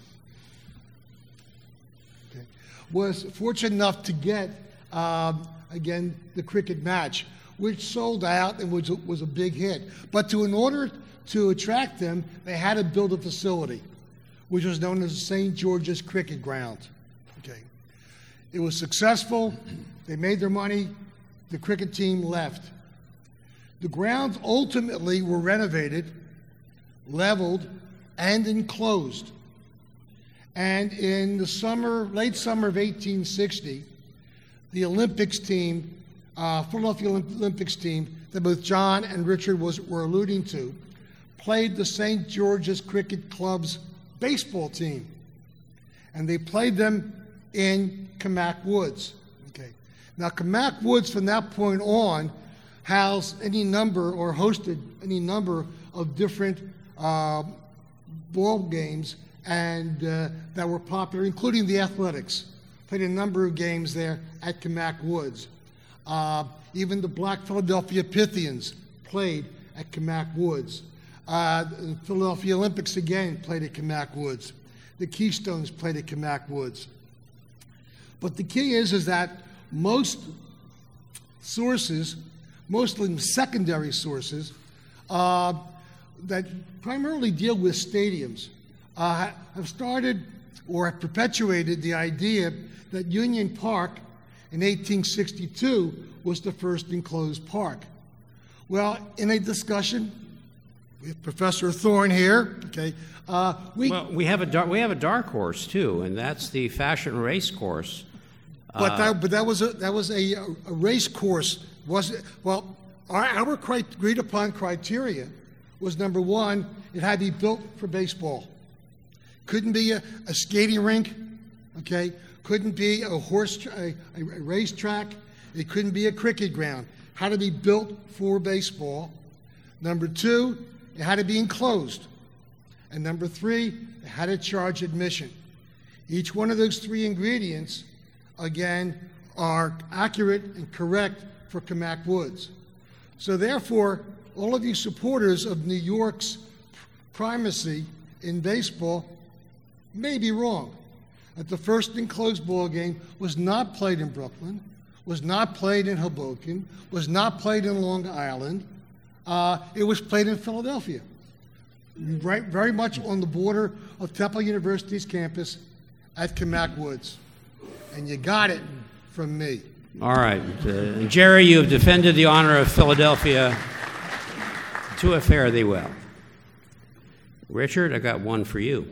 Okay. Was fortunate enough to get, again, the cricket match, which sold out and was a big hit. But in order to attract them, they had to build a facility, which was known as the St. George's Cricket Ground. Okay. It was successful. They made their money. The cricket team left. The grounds ultimately were renovated, leveled, and enclosed. And in the late summer of 1860, the Olympics team, Philadelphia Olympics team, that both John and Richard were alluding to, played the St. George's Cricket Club's baseball team. And they played them in Kamak Woods. Okay. Now, Kamak Woods, from that point on, housed any number or hosted any number of different ball games and that were popular, including the Athletics. Played a number of games there at Kamak Woods. Even the Black Philadelphia Pythians played at Kamak Woods. The Philadelphia Olympics again played at Kamak Woods. The Keystones played at Kamak Woods. But the key is that most sources mostly secondary sources, that primarily deal with stadiums, have started or have perpetuated the idea that Union Park in 1862 was the first enclosed park. Well, in a discussion with Professor Thorne here, okay, we have a dark horse too, and that's the Fashion Race Course. But that was a race course. Our agreed upon criteria was, number one, it had to be built for baseball. Couldn't be a skating rink, okay? Couldn't be a racetrack. It couldn't be a cricket ground. Had to be built for baseball. Number two, it had to be enclosed. And number three, it had to charge admission. Each one of those three ingredients, again, are accurate and correct for Camac Woods. So therefore, all of you supporters of New York's primacy in baseball may be wrong. That the first enclosed ball game was not played in Brooklyn, was not played in Hoboken, was not played in Long Island. It was played in Philadelphia, right, very much on the border of Temple University's campus at Camac Woods. And you got it from me. All right. Jerry, you have defended the honor of Philadelphia to a fare thee well. Richard, I got one for you.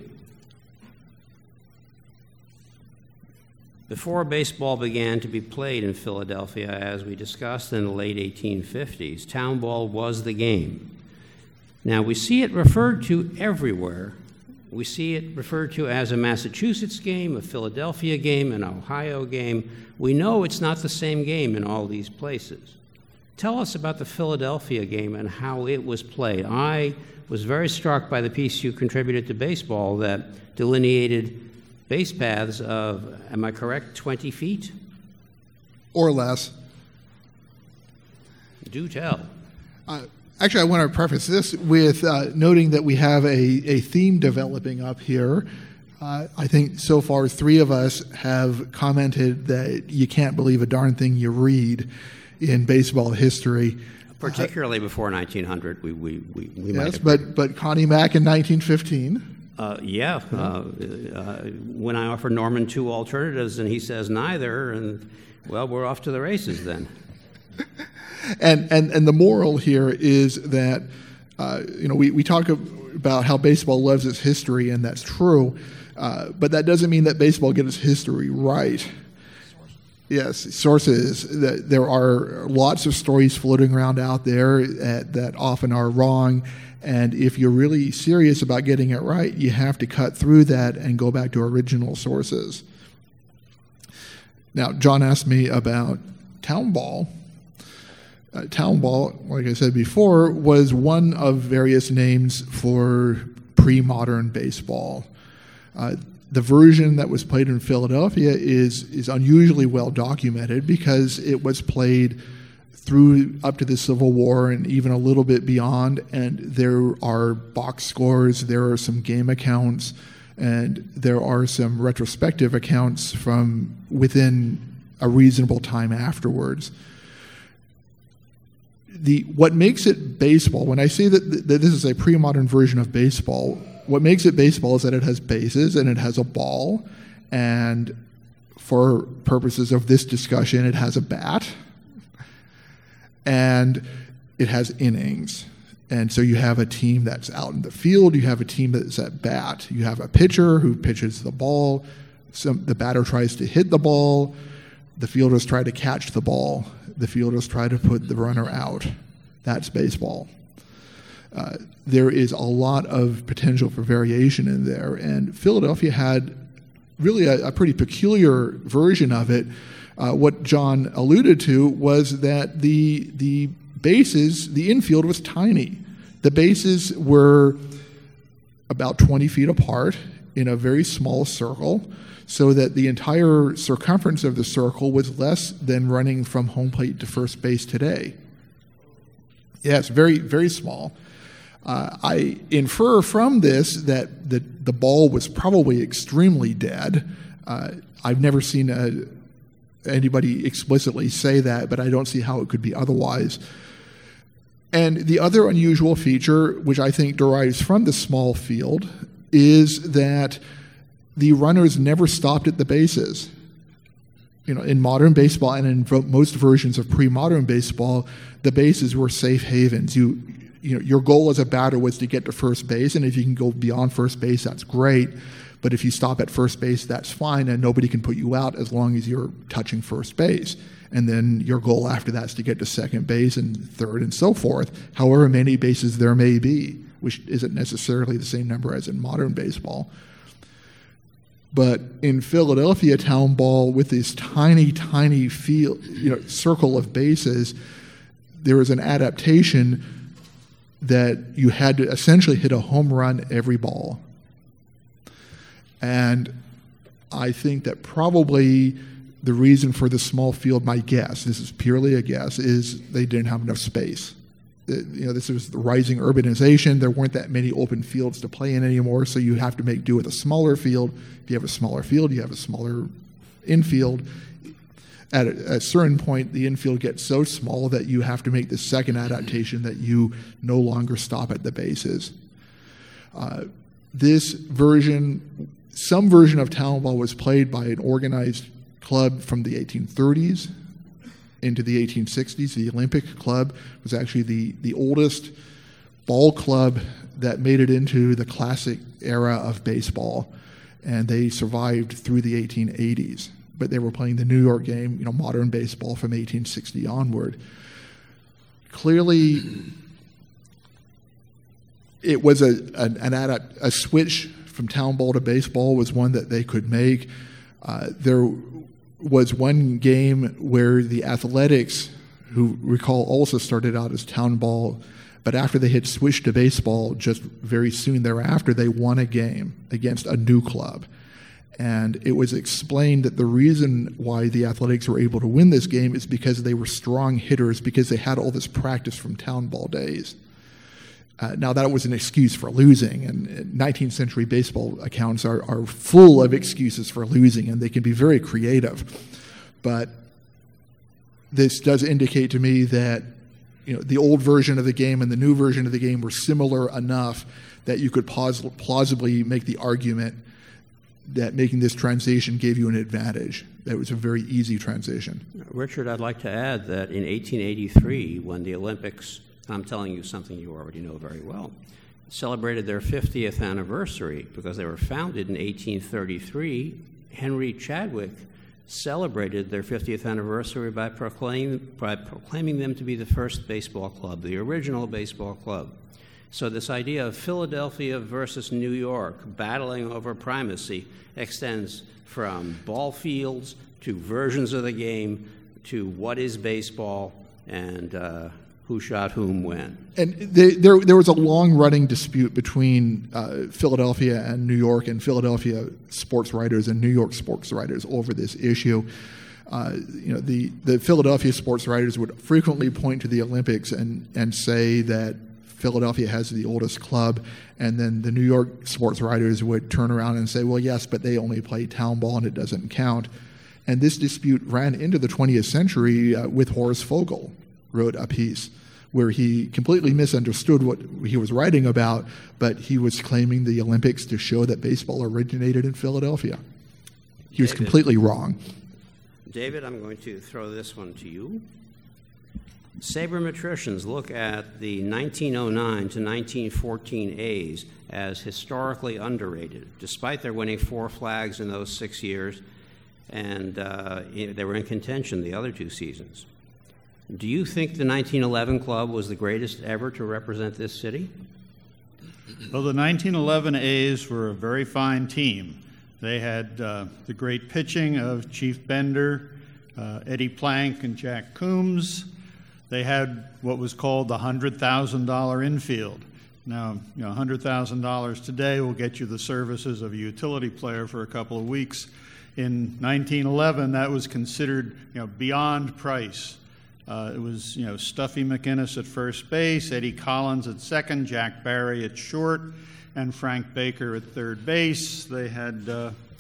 Before baseball began to be played in Philadelphia, as we discussed in the late 1850s, town ball was the game. Now, we see it referred to everywhere. We see it referred to as a Massachusetts game, a Philadelphia game, an Ohio game. We know it's not the same game in all these places. Tell us about the Philadelphia game and how it was played. I was very struck by the piece you contributed to baseball that delineated base paths of, am I correct, 20 feet? Or less. Do tell. Actually, I want to preface this with noting that we have a theme developing up here. I think so far 3 of us have commented that you can't believe a darn thing you read in baseball history. Particularly before 1900, we yes, but Connie Mack in 1915. When I offer Norman 2 alternatives and he says neither, and well, we're off to the races then. And the moral here is that we talk about how baseball loves its history, and that's true, but that doesn't mean that baseball gets its history right. Yes, sources. There are lots of stories floating around out there that often are wrong, and if you're really serious about getting it right, you have to cut through that and go back to original sources. Now, John asked me about town ball. Town ball, like I said before, was one of various names for pre-modern baseball. The version that was played in Philadelphia is unusually well documented because it was played through up to the Civil War and even a little bit beyond, and there are box scores, there are some game accounts, and there are some retrospective accounts from within a reasonable time afterwards. What makes it baseball, when I say that this is a pre-modern version of baseball, what makes it baseball is that it has bases and it has a ball, and for purposes of this discussion, it has a bat, and it has innings. And so you have a team that's out in the field, you have a team that's at bat, you have a pitcher who pitches the ball, the batter tries to hit the ball, the fielders try to catch the ball, the fielders try to put the runner out. That's baseball. There is a lot of potential for variation in there, and Philadelphia had really a pretty peculiar version of it. What John alluded to was that the bases, the infield was tiny. The bases were about 20 feet apart in a very small circle, so that the entire circumference of the circle was less than running from home plate to first base today. Yes, very, very small. I infer from this that the ball was probably extremely dead. I've never seen anybody explicitly say that, but I don't see how it could be otherwise. And the other unusual feature, which I think derives from the small field, is that the runners never stopped at the bases. In modern baseball and in most versions of pre-modern baseball, the bases were safe havens. Your goal as a batter was to get to first base, and if you can go beyond first base, that's great. But if you stop at first base, that's fine, and nobody can put you out as long as you're touching first base. And then your goal after that is to get to second base and third and so forth, however many bases there may be, which isn't necessarily the same number as in modern baseball. But in Philadelphia town ball, with this tiny, tiny field, circle of bases, there was an adaptation that you had to essentially hit a home run every ball. And I think that probably the reason for the small field, my guess, this is purely a guess, is they didn't have enough space. This was the rising urbanization. There weren't that many open fields to play in anymore, so you have to make do with a smaller field. If you have a smaller field, you have a smaller infield. At a certain point, the infield gets so small that you have to make the second adaptation that you no longer stop at the bases. Some version of town ball was played by an organized club from the 1830s into the 1860s. The Olympic Club was actually the oldest ball club that made it into the classic era of baseball, and they survived through the 1880s. But they were playing the New York game, modern baseball from 1860 onward. Clearly, it was a switch from town ball to baseball was one that they could make. There was one game where the Athletics, who recall also started out as town ball, but after they had switched to baseball, just very soon thereafter, they won a game against a new club. And it was explained that the reason why the Athletics were able to win this game is because they were strong hitters, because they had all this practice from town ball days. Now, that was an excuse for losing, and 19th century baseball accounts are full of excuses for losing, and they can be very creative. But this does indicate to me that the old version of the game and the new version of the game were similar enough that you could plausibly make the argument that making this transition gave you an advantage. That was a very easy transition. Richard, I'd like to add that in 1883, when the Olympics, I'm telling you something you already know very well, celebrated their 50th anniversary because they were founded in 1833, Henry Chadwick celebrated their 50th anniversary by proclaiming them to be the first baseball club, the original baseball club. So this idea of Philadelphia versus New York battling over primacy extends from ball fields to versions of the game to what is baseball and who shot whom when. And there was a long-running dispute between Philadelphia and New York, and Philadelphia sports writers and New York sports writers over this issue. The Philadelphia sports writers would frequently point to the Olympics and say that Philadelphia has the oldest club, and then the New York sports writers would turn around and say, well, yes, but they only play town ball and it doesn't count. And this dispute ran into the 20th century with Horace Fogel wrote a piece where he completely misunderstood what he was writing about, but he was claiming the Olympics to show that baseball originated in Philadelphia. He was completely wrong. David, I'm going to throw this one to you. Sabermetricians look at the 1909 to 1914 A's as historically underrated, despite their winning 4 flags in those 6 years, and they were in contention the other 2 seasons. Do you think the 1911 club was the greatest ever to represent this city? Well, the 1911 A's were a very fine team. They had the great pitching of Chief Bender, Eddie Plank, and Jack Coombs. They had what was called the $100,000 infield. Now, $100,000 today will get you the services of a utility player for a couple of weeks. In 1911, that was considered, beyond price. It was, Stuffy McInnes at first base, Eddie Collins at second, Jack Barry at short, and Frank Baker at third base. They had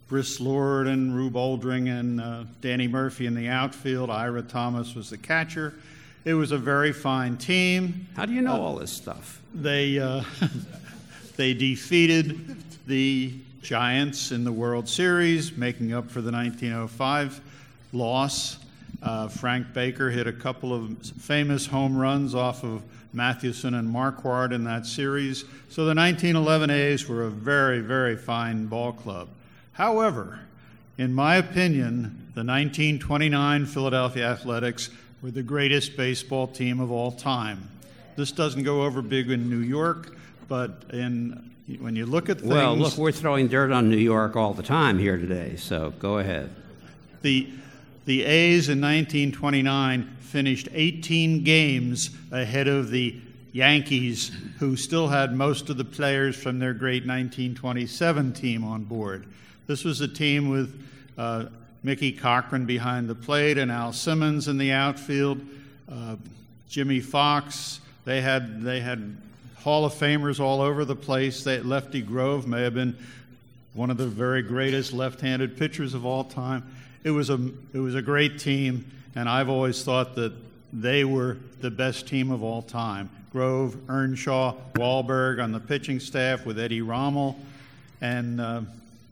Briss Lord and Rube Oldring and Danny Murphy in the outfield. Ira Thomas was the catcher. It was a very fine team. How do you know all this stuff? They they defeated the Giants in the World Series, making up for the 1905 loss. Frank Baker hit a couple of famous home runs off of Mathewson and Marquardt in that series. So the 1911 A's were a very, very fine ball club. However, in my opinion, the 1929 Philadelphia Athletics were the greatest baseball team of all time. This doesn't go over big in New York, but when you look at things... Well, look, we're throwing dirt on New York all the time here today, so go ahead. The A's in 1929 finished 18 games ahead of the Yankees, who still had most of the players from their great 1927 team on board. This was a team with Mickey Cochran behind the plate and Al Simmons in the outfield, Jimmy Fox. They had Hall of Famers all over the place. Lefty Grove may have been one of the very greatest left-handed pitchers of all time. It was a great team, and I've always thought that they were the best team of all time. Grove, Earnshaw, Wahlberg on the pitching staff with Eddie Rommel, and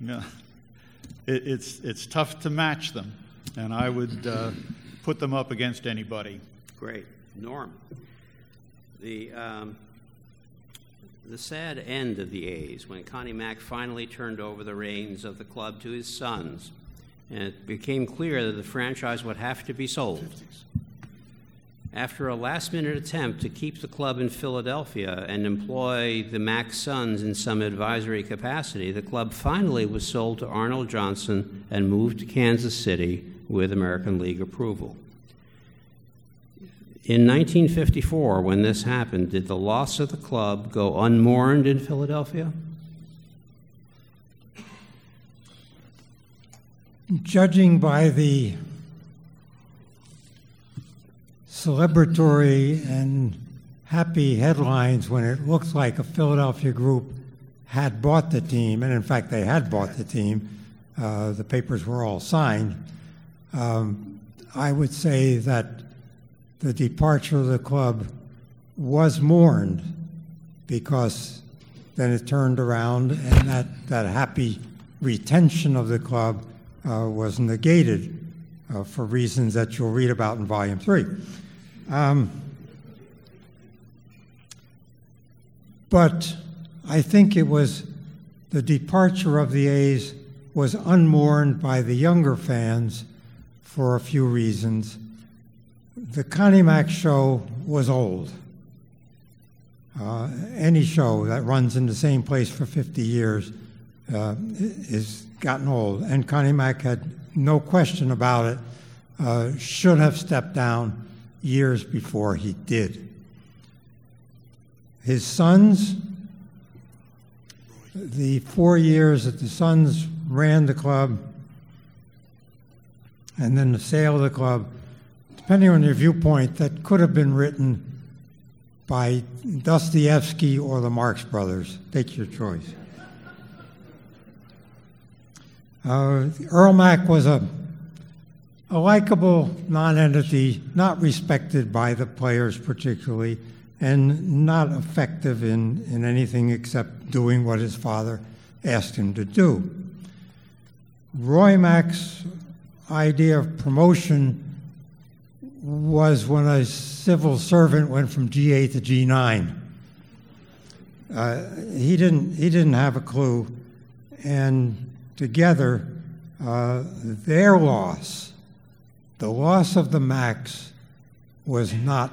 it's tough to match them, and I would put them up against anybody. Great. Norm. The sad end of the A's when Connie Mack finally turned over the reins of the club to his sons, and it became clear that the franchise would have to be sold. After a last-minute attempt to keep the club in Philadelphia and employ the Mack sons in some advisory capacity, the club finally was sold to Arnold Johnson and moved to Kansas City with American League approval. In 1954, when this happened, did the loss of the club go unmourned in Philadelphia? Judging by the celebratory and happy headlines when it looks like a Philadelphia group had bought the team, and in fact they had bought the team, the papers were all signed, I would say that the departure of the club was mourned, because then it turned around and that happy retention of the club was negated for reasons that you'll read about in Volume 3. But I think it was the departure of the A's was unmourned by the younger fans for a few reasons. The Connie Mack show was old. Any show that runs in the same place for 50 years is gotten old, and Connie Mack had no question about it, should have stepped down years before he did. His sons, the 4 years that the sons ran the club, and then the sale of the club, depending on your viewpoint, that could have been written by Dostoevsky or the Marx Brothers. Take your choice. Earl Mack was a likable non-entity, not respected by the players particularly, and not effective in anything except doing what his father asked him to do. Roy Mack's idea of promotion was when a civil servant went from G8 to G9. He didn't have a clue, and together, their loss, the loss of the Macks, was not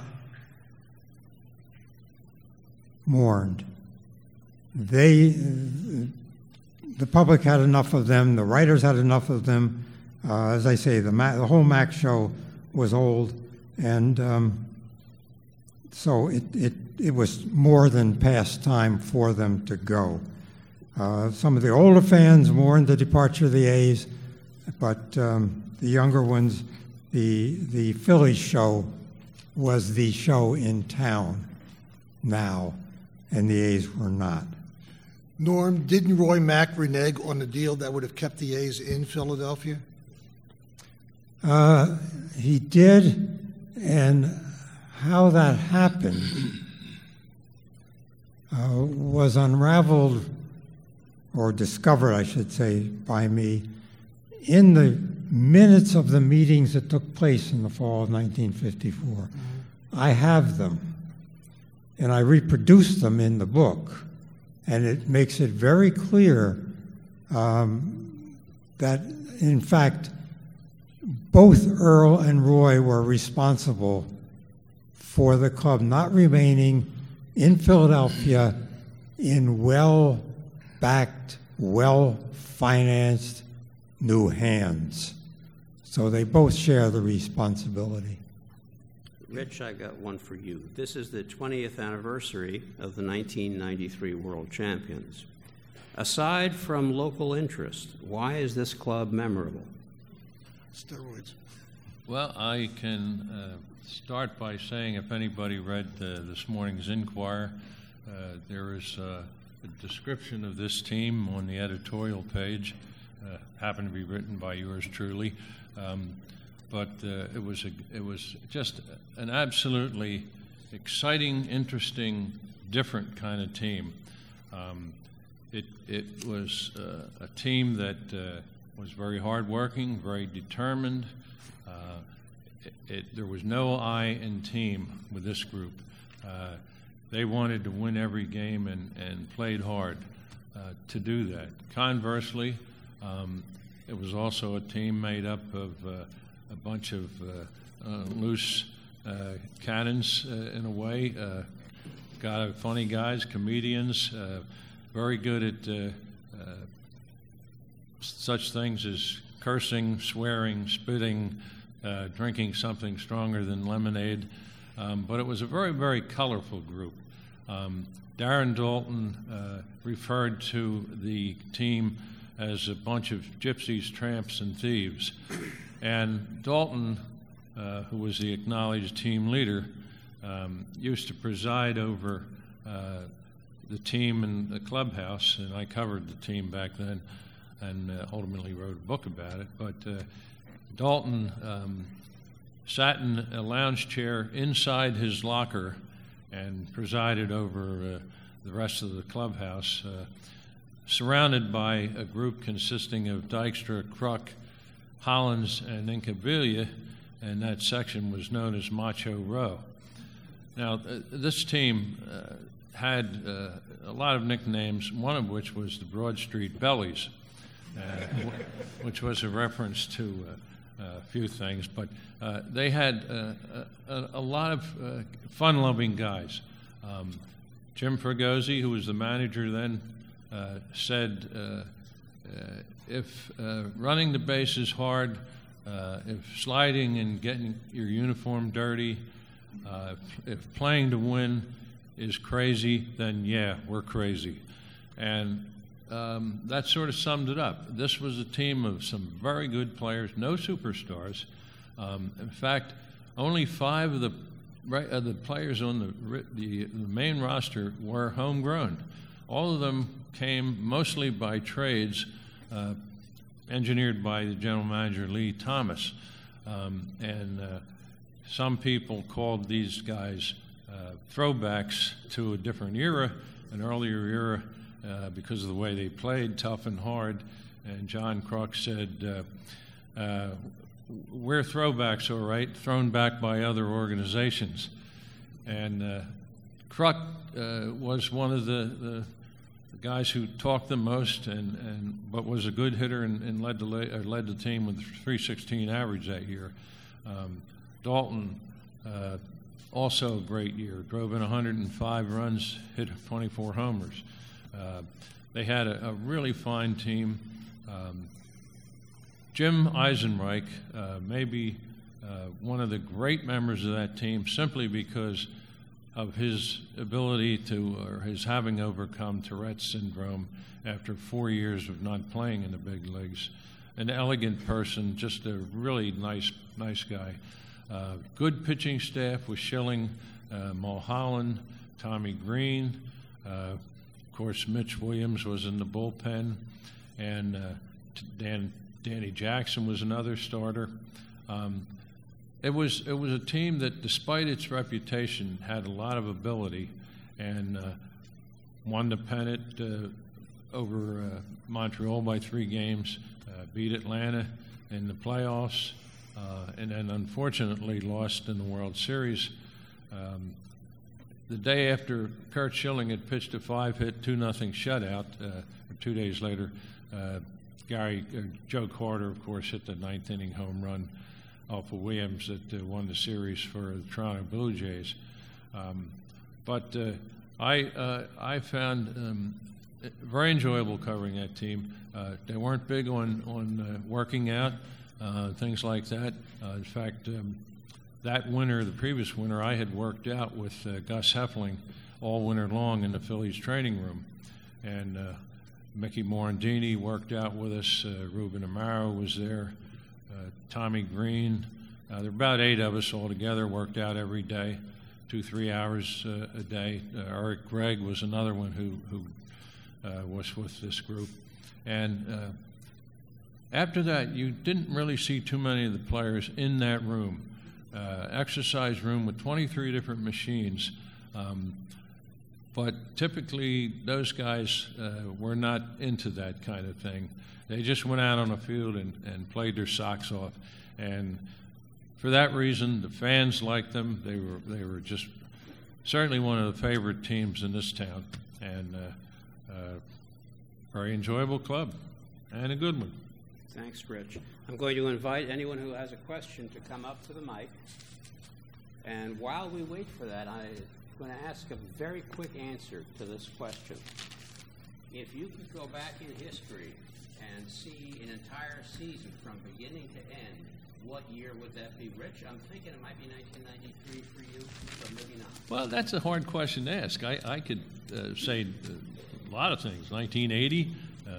mourned. The public had enough of them. The writers had enough of them. As I say, the whole Mack show was old, and so it was more than past time for them to go. Some of the older fans mourned the departure of the A's, but the younger ones, the Phillies show was the show in town now, and the A's were not. Norm, didn't Roy Mack renege on the deal that would have kept the A's in Philadelphia? He did, and how that happened was unraveled, or discovered, I should say, by me in the minutes of the meetings that took place in the fall of 1954. Mm-hmm. I have them, and I reproduce them in the book, and it makes it very clear that, in fact, both Earl and Roy were responsible for the club not remaining in Philadelphia in well-backed, well-financed new hands. So they both share the responsibility. Rich, I got one for you. This is the 20th anniversary of the 1993 World Champions. Aside from local interest, why is this club memorable? Steroids. Well, I can start by saying, if anybody read this morning's Inquirer, there is a description of this team on the editorial page, happened to be written by yours truly, but it was just an absolutely exciting, interesting, different kind of team. It was a team that was very hardworking, very determined. There was no I in team with this group. They wanted to win every game and played hard to do that. Conversely, it was also a team made up of a bunch of loose cannons in a way. Got funny guys, comedians, very good at such things as cursing, swearing, spitting, drinking something stronger than lemonade. But it was a very, very colorful group. Darren Daulton referred to the team as a bunch of gypsies, tramps, and thieves. And Daulton, who was the acknowledged team leader, used to preside over the team in the clubhouse, and I covered the team back then and ultimately wrote a book about it. But Daulton sat in a lounge chair inside his locker and presided over the rest of the clubhouse, surrounded by a group consisting of Dykstra, Kruk, Hollins, and Incaviglia, and that section was known as Macho Row. Now, this team had a lot of nicknames, one of which was the Broad Street Bellies, which was a reference to a few things, but they had a lot of fun-loving guys. Jim Fregosi, who was the manager then, said, if running the base is hard, if sliding and getting your uniform dirty, if playing to win is crazy, then yeah, we're crazy. And that sort of summed it up. This was a team of some very good players, no superstars. In fact, only 5 of the players on the main roster were homegrown. All of them came mostly by trades, engineered by the general manager Lee Thomas. And some people called these guys throwbacks to a different era, an earlier era, because of the way they played, tough and hard. And John Kruk said, we're throwbacks, all right, thrown back by other organizations. And Kruk was one of the guys who talked the most, but was a good hitter and led the team with a .316 average that year. Daulton, also a great year, drove in 105 runs, hit 24 homers. They had a really fine team. Jim Eisenreich may be one of the great members of that team simply because of his ability or his having overcome Tourette's syndrome after 4 years of not playing in the big leagues. An elegant person, just a really nice guy. Good pitching staff with Schilling, Mulholland, Tommy Green, course, Mitch Williams was in the bullpen, and Danny Jackson was another starter. It was a team that, despite its reputation, had a lot of ability, and won the pennant over Montreal by 3 games, beat Atlanta in the playoffs, and then unfortunately lost in the World Series. The day after Curt Schilling had pitched a 5-hit, 2-0 shutout, 2 days later, Joe Carter, of course, hit the 9th inning home run off of Williams that won the series for the Toronto Blue Jays. But I found it very enjoyable covering that team. They weren't big on working out, things like that. In fact, that winter, the previous winter, I had worked out with Gus Heffling all winter long in the Phillies training room. And Mickey Morandini worked out with us. Ruben Amaro was there. Tommy Green. There were about 8 of us all together, worked out every day, 2-3 hours a day. Eric Gregg was another one who was with this group. And after that, you didn't really see too many of the players in that room. Exercise room with 23 different machines. But typically, those guys were not into that kind of thing. They just went out on the field and played their socks off. And for that reason, the fans liked them. They were just certainly one of the favorite teams in this town. And very enjoyable club and a good one. Thanks, Rich. I'm going to invite anyone who has a question to come up to the mic. And while we wait for that, I'm going to ask a very quick answer to this question. If you could go back in history and see an entire season from beginning to end, what year would that be? Rich, I'm thinking it might be 1993 for you, but maybe not. Well, that's a hard question to ask. I could say a lot of things. 1980,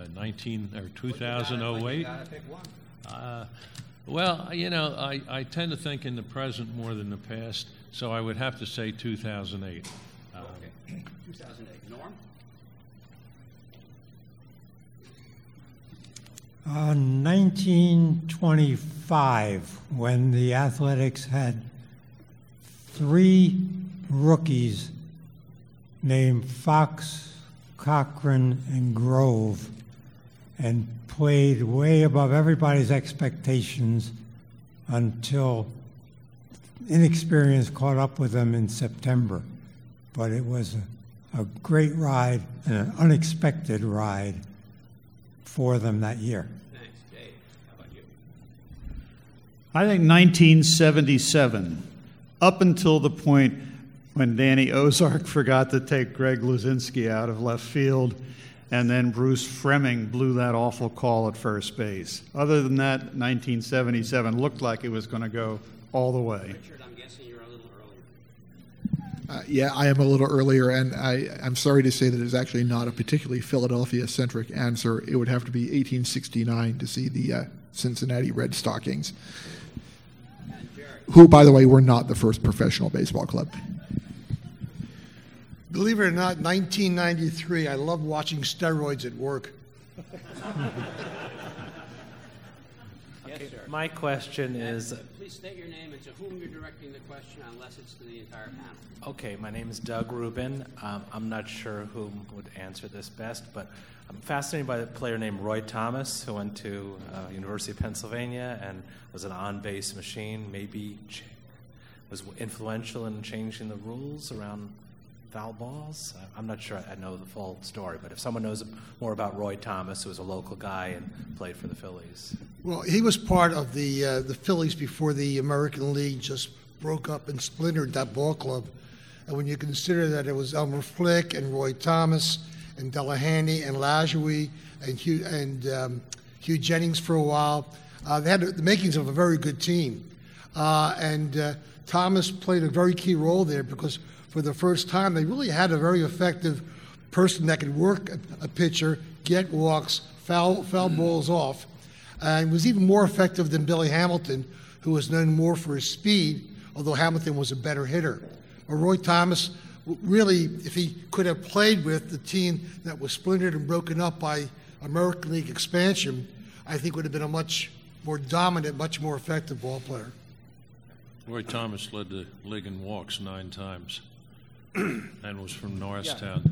2008. You got to pick one. Well, I tend to think in the present more than the past, so I would have to say 2008. Okay, 2008. Norm? 1925, when the Athletics had 3 rookies named Fox, Cochran, and Grove, and played way above everybody's expectations until inexperience caught up with them in September. But it was a great ride and an unexpected ride for them that year. Thanks. Dave, how about you? I think 1977, up until the point when Danny Ozark forgot to take Greg Luzinski out of left field, and then Bruce Fremming blew that awful call at first base. Other than that, 1977 looked like it was going to go all the way. Richard, I'm guessing you're a little earlier. Yeah, I am a little earlier, and I'm sorry to say that it's actually not a particularly Philadelphia-centric answer. It would have to be 1869 to see the Cincinnati Red Stockings, who, by the way, were not the first professional baseball club. Believe it or not, 1993, I love watching steroids at work. Yes, sir. My question is... Please state your name and to whom you're directing the question, unless it's to the entire panel. Okay, my name is Doug Rubin. I'm not sure who would answer this best, but I'm fascinated by a player named Roy Thomas, who went to University of Pennsylvania and was an on-base machine, maybe was influential in changing the rules around foul balls. I'm not sure I know the full story, but if someone knows more about Roy Thomas, who was a local guy and played for the Phillies. Well, he was part of the Phillies before the American League just broke up and splintered that ball club. And when you consider that it was Elmer Flick and Roy Thomas and Delahanty and Lajoie and Hugh Jennings for a while, they had the makings of a very good team. And Thomas played a very key role there because for the first time, they really had a very effective person that could work a pitcher, get walks, foul balls off, and was even more effective than Billy Hamilton, who was known more for his speed, although Hamilton was a better hitter. But Roy Thomas really, if he could have played with the team that was splintered and broken up by American League expansion, I think would have been a much more dominant, much more effective ball player. Roy Thomas led the league in walks 9 times and was from Norristown.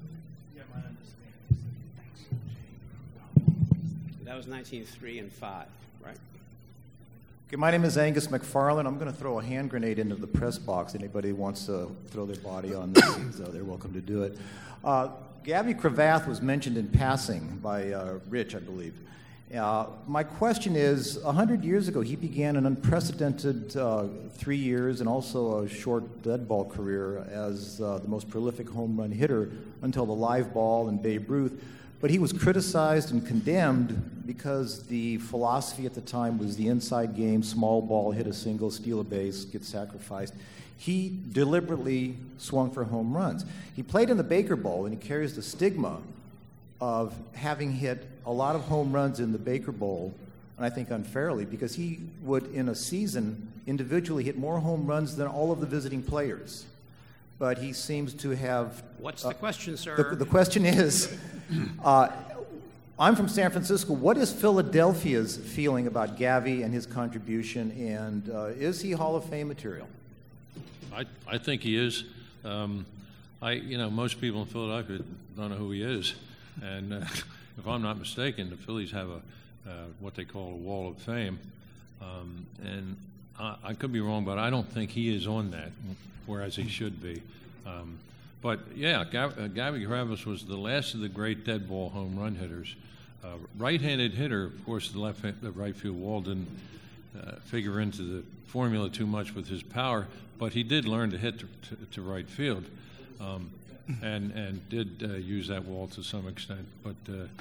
That was 1903 and 5, right? Okay, my name is Angus McFarland. I'm going to throw a hand grenade into the press box. Anybody who wants to throw their body on this, so they're welcome to do it. Gabby Cravath was mentioned in passing by Rich, I believe. My question is, 100 years ago, he began an unprecedented 3 years and also a short dead ball career as the most prolific home run hitter until the live ball and Babe Ruth. But he was criticized and condemned because the philosophy at the time was the inside game, small ball, hit a single, steal a base, get sacrificed. He deliberately swung for home runs. He played in the Baker Bowl, and he carries the stigma of having hit a lot of home runs in the Baker Bowl, and I think unfairly, because he would, in a season, individually hit more home runs than all of the visiting players. But he seems to have... What's the question, sir? The question is, I'm from San Francisco. What is Philadelphia's feeling about Gavy and his contribution, and is he Hall of Fame material? I think he is. Most people in Philadelphia don't know who he is. And if I'm not mistaken, the Phillies have what they call a Wall of Fame. And I could be wrong, but I don't think he is on that, whereas he should be. But yeah, Gabby Cravath was the last of the great dead ball home run hitters. Right-handed hitter, of course, the right field wall didn't figure into the formula too much with his power, but he did learn to hit to right field. And did use that wall to some extent. But,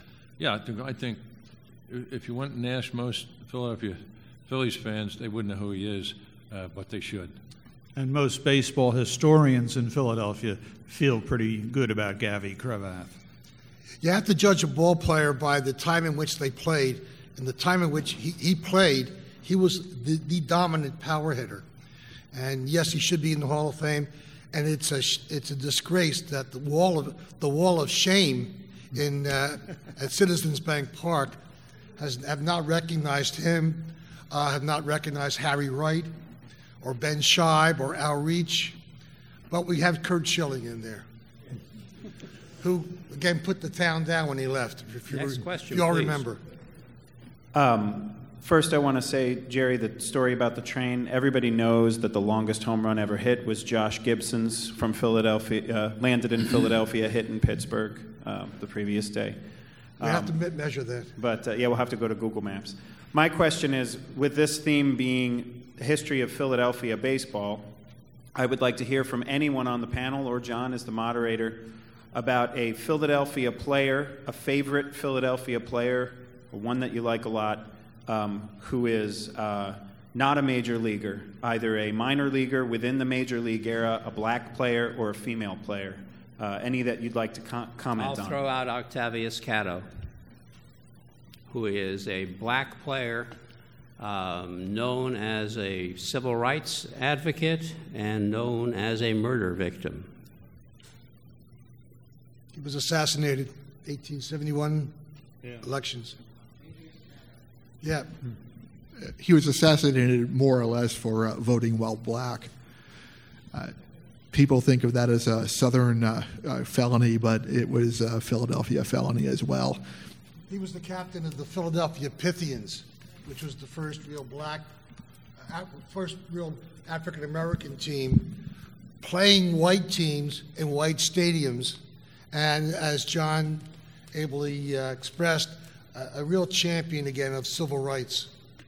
I think if you went and asked most Philadelphia Phillies fans, they wouldn't know who he is, but they should. And most baseball historians in Philadelphia feel pretty good about Gavy Cravath. You have to judge a ball player by the time in which they played, and the time in which he played, he was the dominant power hitter. And yes, he should be in the Hall of Fame. And it's a disgrace that the wall of shame at Citizens Bank Park have not recognized him, have not recognized Harry Wright, or Ben Scheib, or Al Reach, but we have Curt Schilling in there, who again put the town down when he left. Next question, if you all please. remember. First, I want to say, Jerry, the story about the train, everybody knows that the longest home run ever hit was Josh Gibson's from Philadelphia, landed in Philadelphia, hit in Pittsburgh the previous day. We have to measure that. But, we'll have to go to Google Maps. My question is, with this theme being history of Philadelphia baseball, I would like to hear from anyone on the panel, or John as the moderator, about a Philadelphia player, a favorite Philadelphia player, or one that you like a lot, who is not a major leaguer, either a minor leaguer within the major league era, a black player, or a female player. Any that you'd like to comment on? I'll throw out Octavius Catto, who is a black player known as a civil rights advocate and known as a murder victim. He was assassinated 1871 elections. Yeah. He was assassinated more or less for voting while black. People think of that as a Southern felony, but it was a Philadelphia felony as well. He was the captain of the Philadelphia Pythians, which was the first real African-American team playing white teams in white stadiums, and as John ably expressed, a real champion again of civil rights.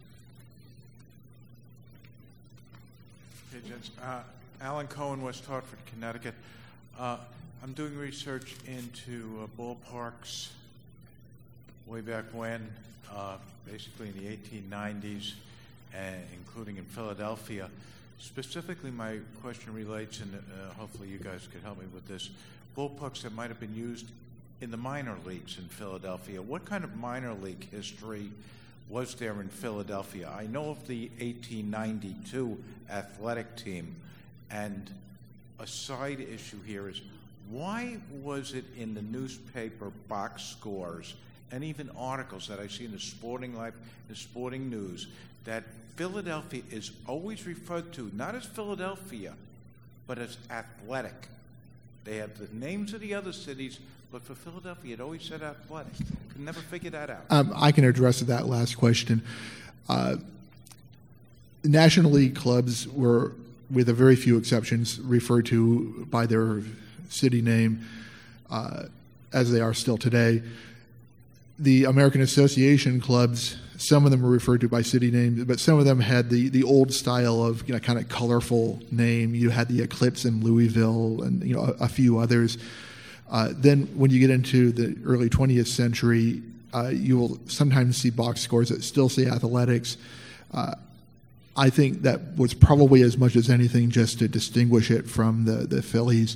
Okay, gents. Alan Cohen, West Hartford, Connecticut. I'm doing research into ballparks way back when, basically in the 1890s, including in Philadelphia. Specifically, my question relates, and hopefully you guys could help me with this, ballparks that might have been used in the minor leagues in Philadelphia. What kind of minor league history was there in Philadelphia? I know of the 1892 athletic team, and a side issue here is, why was it in the newspaper box scores and even articles that I see in the Sporting Life, the Sporting News, that Philadelphia is always referred to not as Philadelphia, but as Athletic? They have the names of the other cities, but for Philadelphia, it always said Athletic. Could never figure that out. I can address that last question. National League clubs were, with a very few exceptions, referred to by their city name, as they are still today. The American Association clubs, some of them were referred to by city names, but some of them had the old style of kind of colorful name. You had the Eclipse in Louisville, and a few others. Then, when you get into the early 20th century, you will sometimes see box scores that still say Athletics. I think that was probably as much as anything just to distinguish it from the Phillies.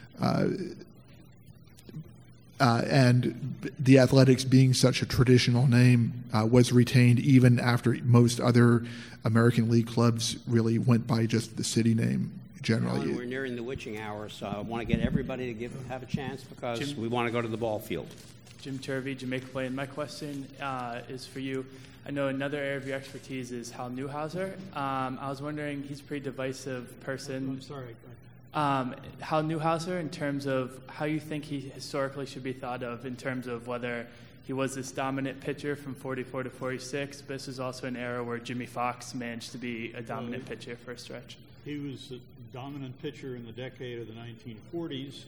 And the Athletics, being such a traditional name, was retained even after most other American League clubs really went by just the city name generally. Alan, we're nearing the witching hour, so I want to get everybody to have a chance because we want to go to the ball field. Jim Turvey, Jamaica Play, and my question is for you. I know another area of your expertise is Hal Newhouser. I was wondering, he's a pretty divisive person. I'm sorry. Hal Newhouser, in terms of how you think he historically should be thought of, in terms of whether he was this dominant pitcher from 44 to 46, but this is also an era where Jimmy Fox managed to be a dominant pitcher for a stretch. He was a dominant pitcher in the decade of the 1940s.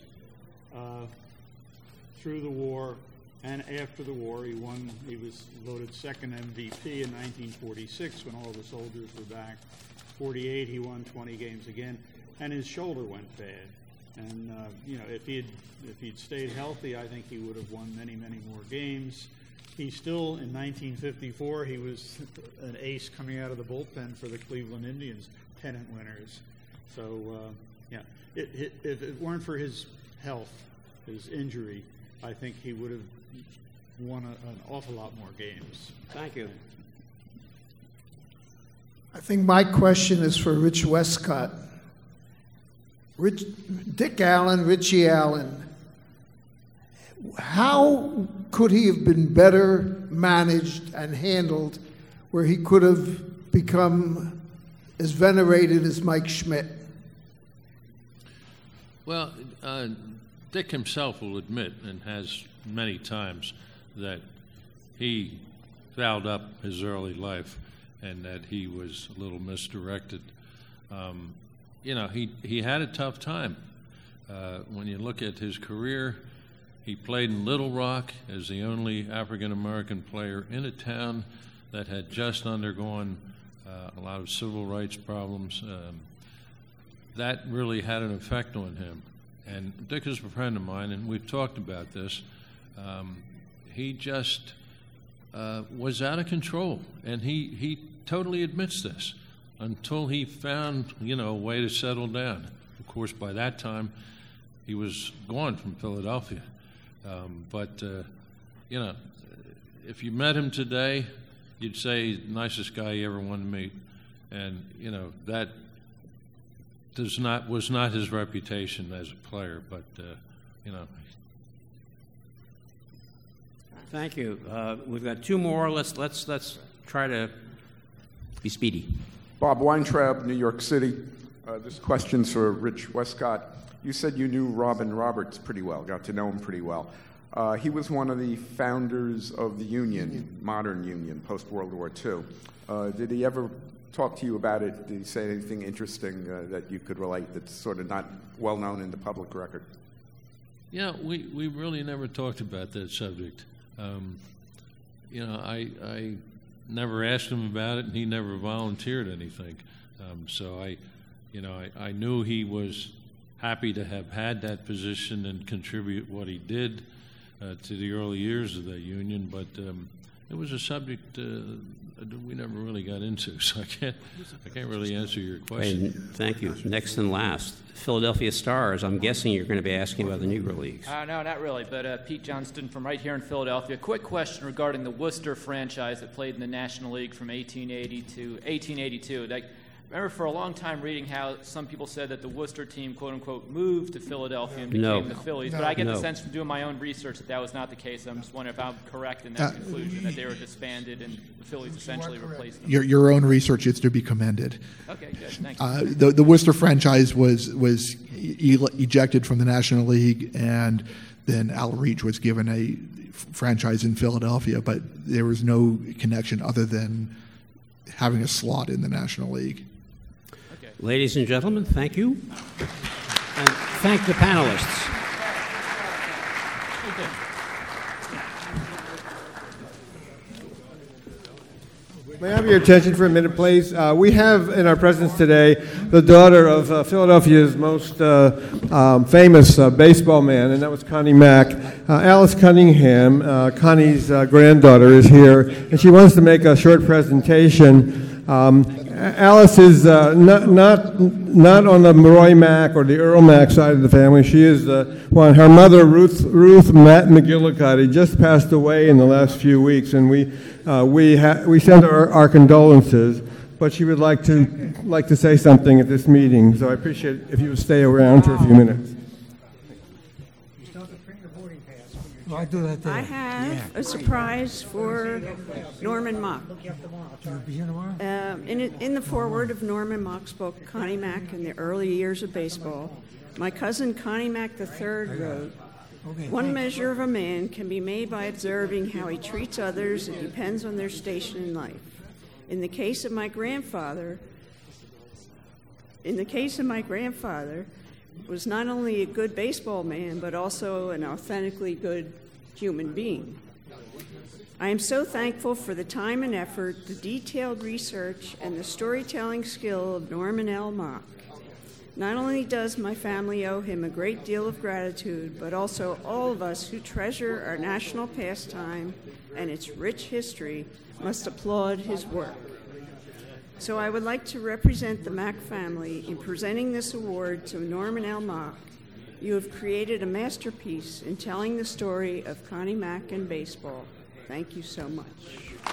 Through the war and after the war, he was voted second MVP in 1946 when all the soldiers were back. 48, he won 20 games again, and his shoulder went bad. And if he'd stayed healthy, I think he would have won many, many more games. He still, in 1954, he was an ace coming out of the bullpen for the Cleveland Indians, pennant winners. So, if it weren't for his health, his injury, I think he would have won an awful lot more games. Thank you. I think my question is for Rich Westcott. Dick Allen, Richie Allen, how could he have been better managed and handled where he could have become as venerated as Mike Schmidt? Well, Dick himself will admit, and has many times, that he fouled up his early life and that he was a little misdirected. He had a tough time. When you look at his career, he played in Little Rock as the only African-American player in a town that had just undergone a lot of civil rights problems. That really had an effect on him. And Dick is a friend of mine, and we've talked about this. He just was out of control, and he totally admits this until he found, a way to settle down. Of course, by that time, he was gone from Philadelphia. But if you met him today, you'd say, nicest guy you ever wanted to meet. And, that was not his reputation as a player, but, Thank you. We've got two more. Let's try to be speedy. Bob Weintraub, New York City. This question's for Rich Westcott. You said you knew Robin Roberts pretty well, got to know him pretty well. He was one of the founders of the Union, modern Union, post-World War II. Did he ever talk to you about it? Did he say anything interesting that you could relate that's sort of not well known in the public record? Yeah, we really never talked about that subject. I never asked him about it, and he never volunteered anything. So I knew he was happy to have had that position and contribute what he did to the early years of the Union, but it was a subject we never really got into, so I can't really answer your question. Thank you. Next and last, Philadelphia Stars. I'm guessing you're going to be asking about the Negro Leagues. No, not really, but Pete Johnston from right here in Philadelphia. Quick question regarding the Worcester franchise that played in the National League from 1880 to 1882. remember for a long time reading how some people said that the Worcester team, quote unquote, moved to Philadelphia and became No. the Phillies. But I get the sense from doing my own research that that was not the case. I'm just wondering if I'm correct in that conclusion, that they were disbanded and the Phillies essentially replaced them. Your own research is to be commended. Okay, good. Thank you. The Worcester franchise was ejected from the National League, and then Al Reach was given a franchise in Philadelphia, but there was no connection other than having a slot in the National League. Ladies and gentlemen, thank you. And thank the panelists. May I have your attention for a minute, please? We have in our presence today the daughter of Philadelphia's most famous baseball man, and that was Connie Mack. Alice Cunningham, Connie's granddaughter, is here, and she wants to make a short presentation. Alice is not on the Roy Mack or the Earl Mack side of the family. She is one. Her mother, Ruth Matt McGillicuddy, just passed away in the last few weeks, and we send her our condolences. But she would like to say something at this meeting, so I appreciate it if you would stay around for a few minutes. I do that there. I have a surprise for Norman Mock. You'll be here tomorrow? In the foreword of Norman Mock's book, Connie Mack in the Early Years of Baseball, my cousin Connie Mack III wrote, "One measure of a man can be made by observing how he treats others. It depends on their station in life. In the case of my grandfather, was not only a good baseball man, but also an authentically good human being. I am so thankful for the time and effort, the detailed research, and the storytelling skill of Norman L. Mock. Not only does my family owe him a great deal of gratitude, but also all of us who treasure our national pastime and its rich history must applaud his work. So I would like to represent the Mack family in presenting this award to Norman L. Mock. You have created a masterpiece in telling the story of Connie Mack and baseball. Thank you so much."